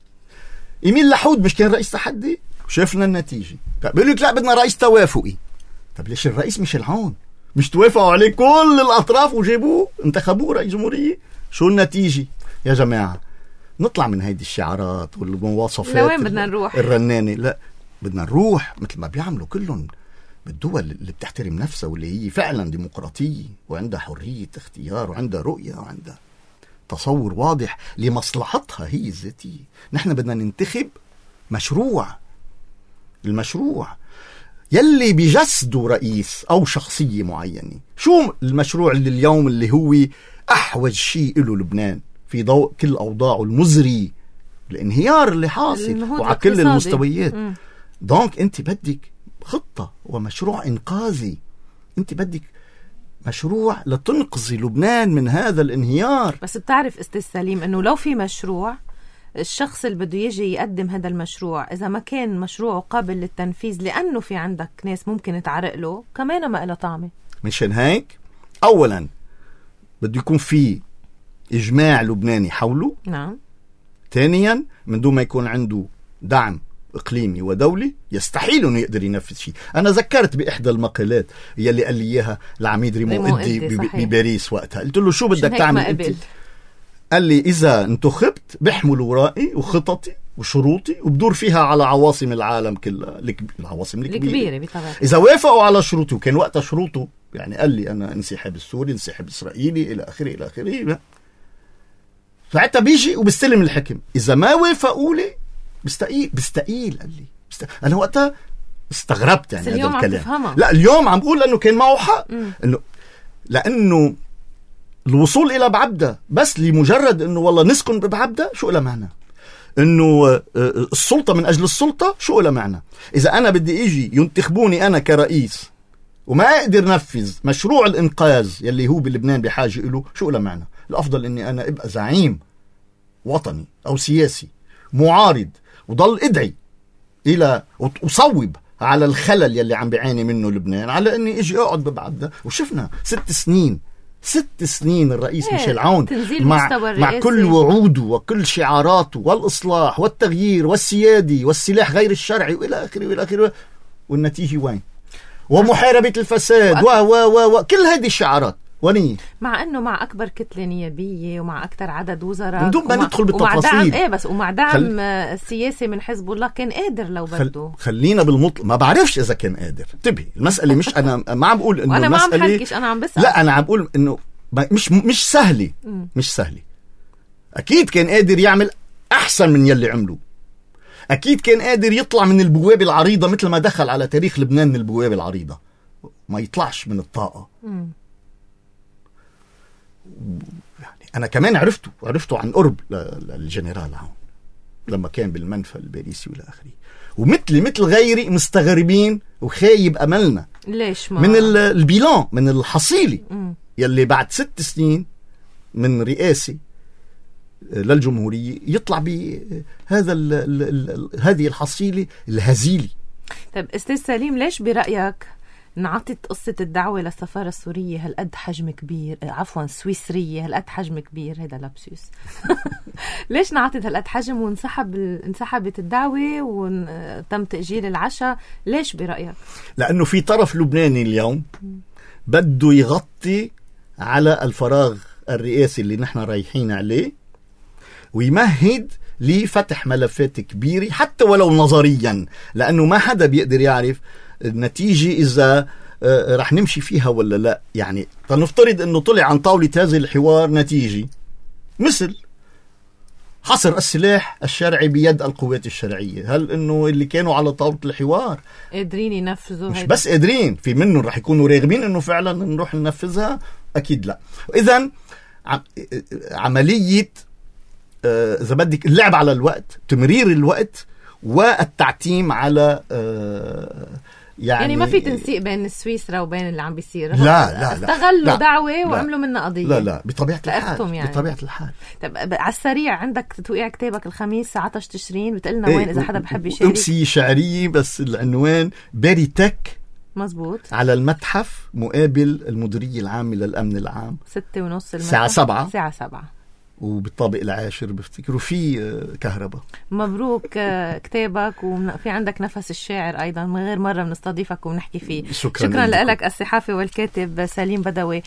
إيميل لحود مش كان رئيس تحدي؟ وشافنا النتيجة. طب بيقول لك لا بدنا رئيس توافقي. طب ليش الرئيس مش العون مش توافقوا عليه كل الأطراف وجابوه انتخبوه رئيس جمهورية؟ شو النتيجة يا جماعة؟ نطلع من هيدي الشعارات والمواصفات لوين بدنا نروح الرنانة. لا بدنا نروح مثل ما بيعملوا كلهم بالدول اللي بتحترم نفسها واللي هي فعلا ديمقراطية وعندها حرية اختيار وعندها رؤية وعندها تصور واضح لمصلحتها هي الذاتية. نحن بدنا ننتخب مشروع، المشروع يلي بيجسده رئيس أو شخصية معينة. شو المشروع اللي اليوم اللي هو أحوج شيء له لبنان في ضوء كل أوضاعه المزري، الانهيار اللي حاصل وعلى كل المستويات؟ دونك أنت بدك خطة ومشروع إنقاذي، أنت بدك مشروع لتنقذي لبنان من هذا الانهيار. بس بتعرف أستاذ سليم أنه لو في مشروع الشخص اللي بده يجي يقدم هذا المشروع إذا ما كان مشروعه قابل للتنفيذ لأنه في عندك ناس ممكن تعرق له كمان ما إله طعمة. مشان هيك أولا بده يكون في إجماع لبناني حوله. نعم. ثانيا من دون ما يكون عنده دعم إقليمي ودولي يستحيل أنه يقدر ينفذ شيء. أنا ذكرت بإحدى المقالات يلي قال لي إياها العميد ريمو إدي بباريس وقتها، قلت له شو بدك تعمل أنت؟ قال لي إذا انتخبت بحمل ورائي وخططي وشروطي وبدور فيها على عواصم العالم كلها، العواصم الكبيرة بطبعا. إذا وافقوا على شروطي، وكان وقتها شروطه يعني قال لي أنا انسحاب السوري انسحاب إسرائيلي إلى آخره إلى آخره، ساعتها بيجي وبستلم الحكم. إذا ما وافقوا لي بستقيل قال لي أنا وقتها استغربت يعني هذا الكلام. لا اليوم عم بقول لأنه كان معه حق، لأنه الوصول إلى بعبدة بس لمجرد أنه والله نسكن ببعبدة شو له معنى؟ أنه السلطة من أجل السلطة شو له معنى؟ إذا أنا بدي إيجي ينتخبوني أنا كرئيس وما أقدر نفذ مشروع الإنقاذ يلي هو بلبنان بحاجة إله شو له معنى؟ الأفضل أني أنا أبقى زعيم وطني أو سياسي معارض وضل أدعي إلى وصوب على الخلل يلي عم بيعاني منه لبنان على أني إجي أقعد ببعبدة. وشفنا 6 سنين الرئيس ميشيل عون مع كل وعوده وكل شعاراته والإصلاح والتغيير والسيادي والسلاح غير الشرعي وإلى آخره وإلى آخره، والنتيجة وين؟ ومحاربة الفساد كل هذه الشعارات ونية، مع أنه مع أكبر كتلة نيابية ومع أكثر عدد وزراء من دون ما ندخل بالتفاصيل بس ومع دعم السياسي من حزب الله كان قادر لو بده. خلينا بالمطلق ما بعرفش إذا كان قادر. انتبهي المسألة مش أنا ما عم بقول إنه أنا ما عم حكيش، أنا عم بسأل. لا أنا عم بقول إنه مش سهلة مش سهلة. أكيد كان قادر يعمل أحسن من يلي عمله. أكيد كان قادر يطلع من البوابة العريضة مثل ما دخل على تاريخ لبنان من البوابة العريضة، ما يطلعش من الطاقة. يعني أنا كمان عرفته عن قرب للجنرال عون لما كان بالمنفى الباريسي والى آخره، ومثل غيري مستغربين وخايب أملنا ليش ما من البيلان من الحصيلة يلي بعد 6 سنين من رئاسة للجمهورية يطلع بهذا هذه الحصيلة الهزيلة. طيب أستاذ سليم ليش برأيك انعطت قصة الدعوة للسفارة السورية هالقد حجم كبير، عفوا سويسرية هالقد حجم كبير، هيدا لابسوس ليش نعطت هالقد حجم انسحبت الدعوة وتم تأجيل العشاء؟ ليش برأيك؟ لأنه في طرف لبناني اليوم بده يغطي على الفراغ الرئاسي اللي نحن رايحين عليه ويمهد لفتح ملفات كبيرة حتى ولو نظريا، لأنه ما حدا بيقدر يعرف النتيجة إذا رح نمشي فيها ولا لا. يعني فنفترض أنه طلع عن طاولة هذا الحوار نتيجة مثل حصر السلاح الشرعي بيد القوات الشرعية، هل أنه اللي كانوا على طاولة الحوار قادرين ينفذوا؟ مش بس قادرين، في منهم رح يكونوا راغبين أنه فعلا نروح ننفذها؟ أكيد لا. إذن عملية إذا بدك اللعب على الوقت، تمرير الوقت والتعتيم على يعني ما في تنسيق بين سويسرا وبين اللي عم بيصير. لا استغلوا دعوة وعملوا منها قضية. لا بطبيعة الحال يعني. بطبيعة الحال. طب على السريع، عندك توقيع كتابك الخميس 19 تشرين، بتقلنا وين إذا حدا بحب يشارك؟ أمسية شعرية بس العنوان باريتك مزبوط على المتحف مقابل المديرية العامة للأمن العام 6:30 الساعة 7 7 وبالطابق العاشر بفتكروا في كهرباء. مبروك كتابك، وفي عندك نفس الشاعر أيضا، من غير مرة بنستضيفك وبنحكي فيه. شكرا لك الصحافي والكاتب سليم بدوي.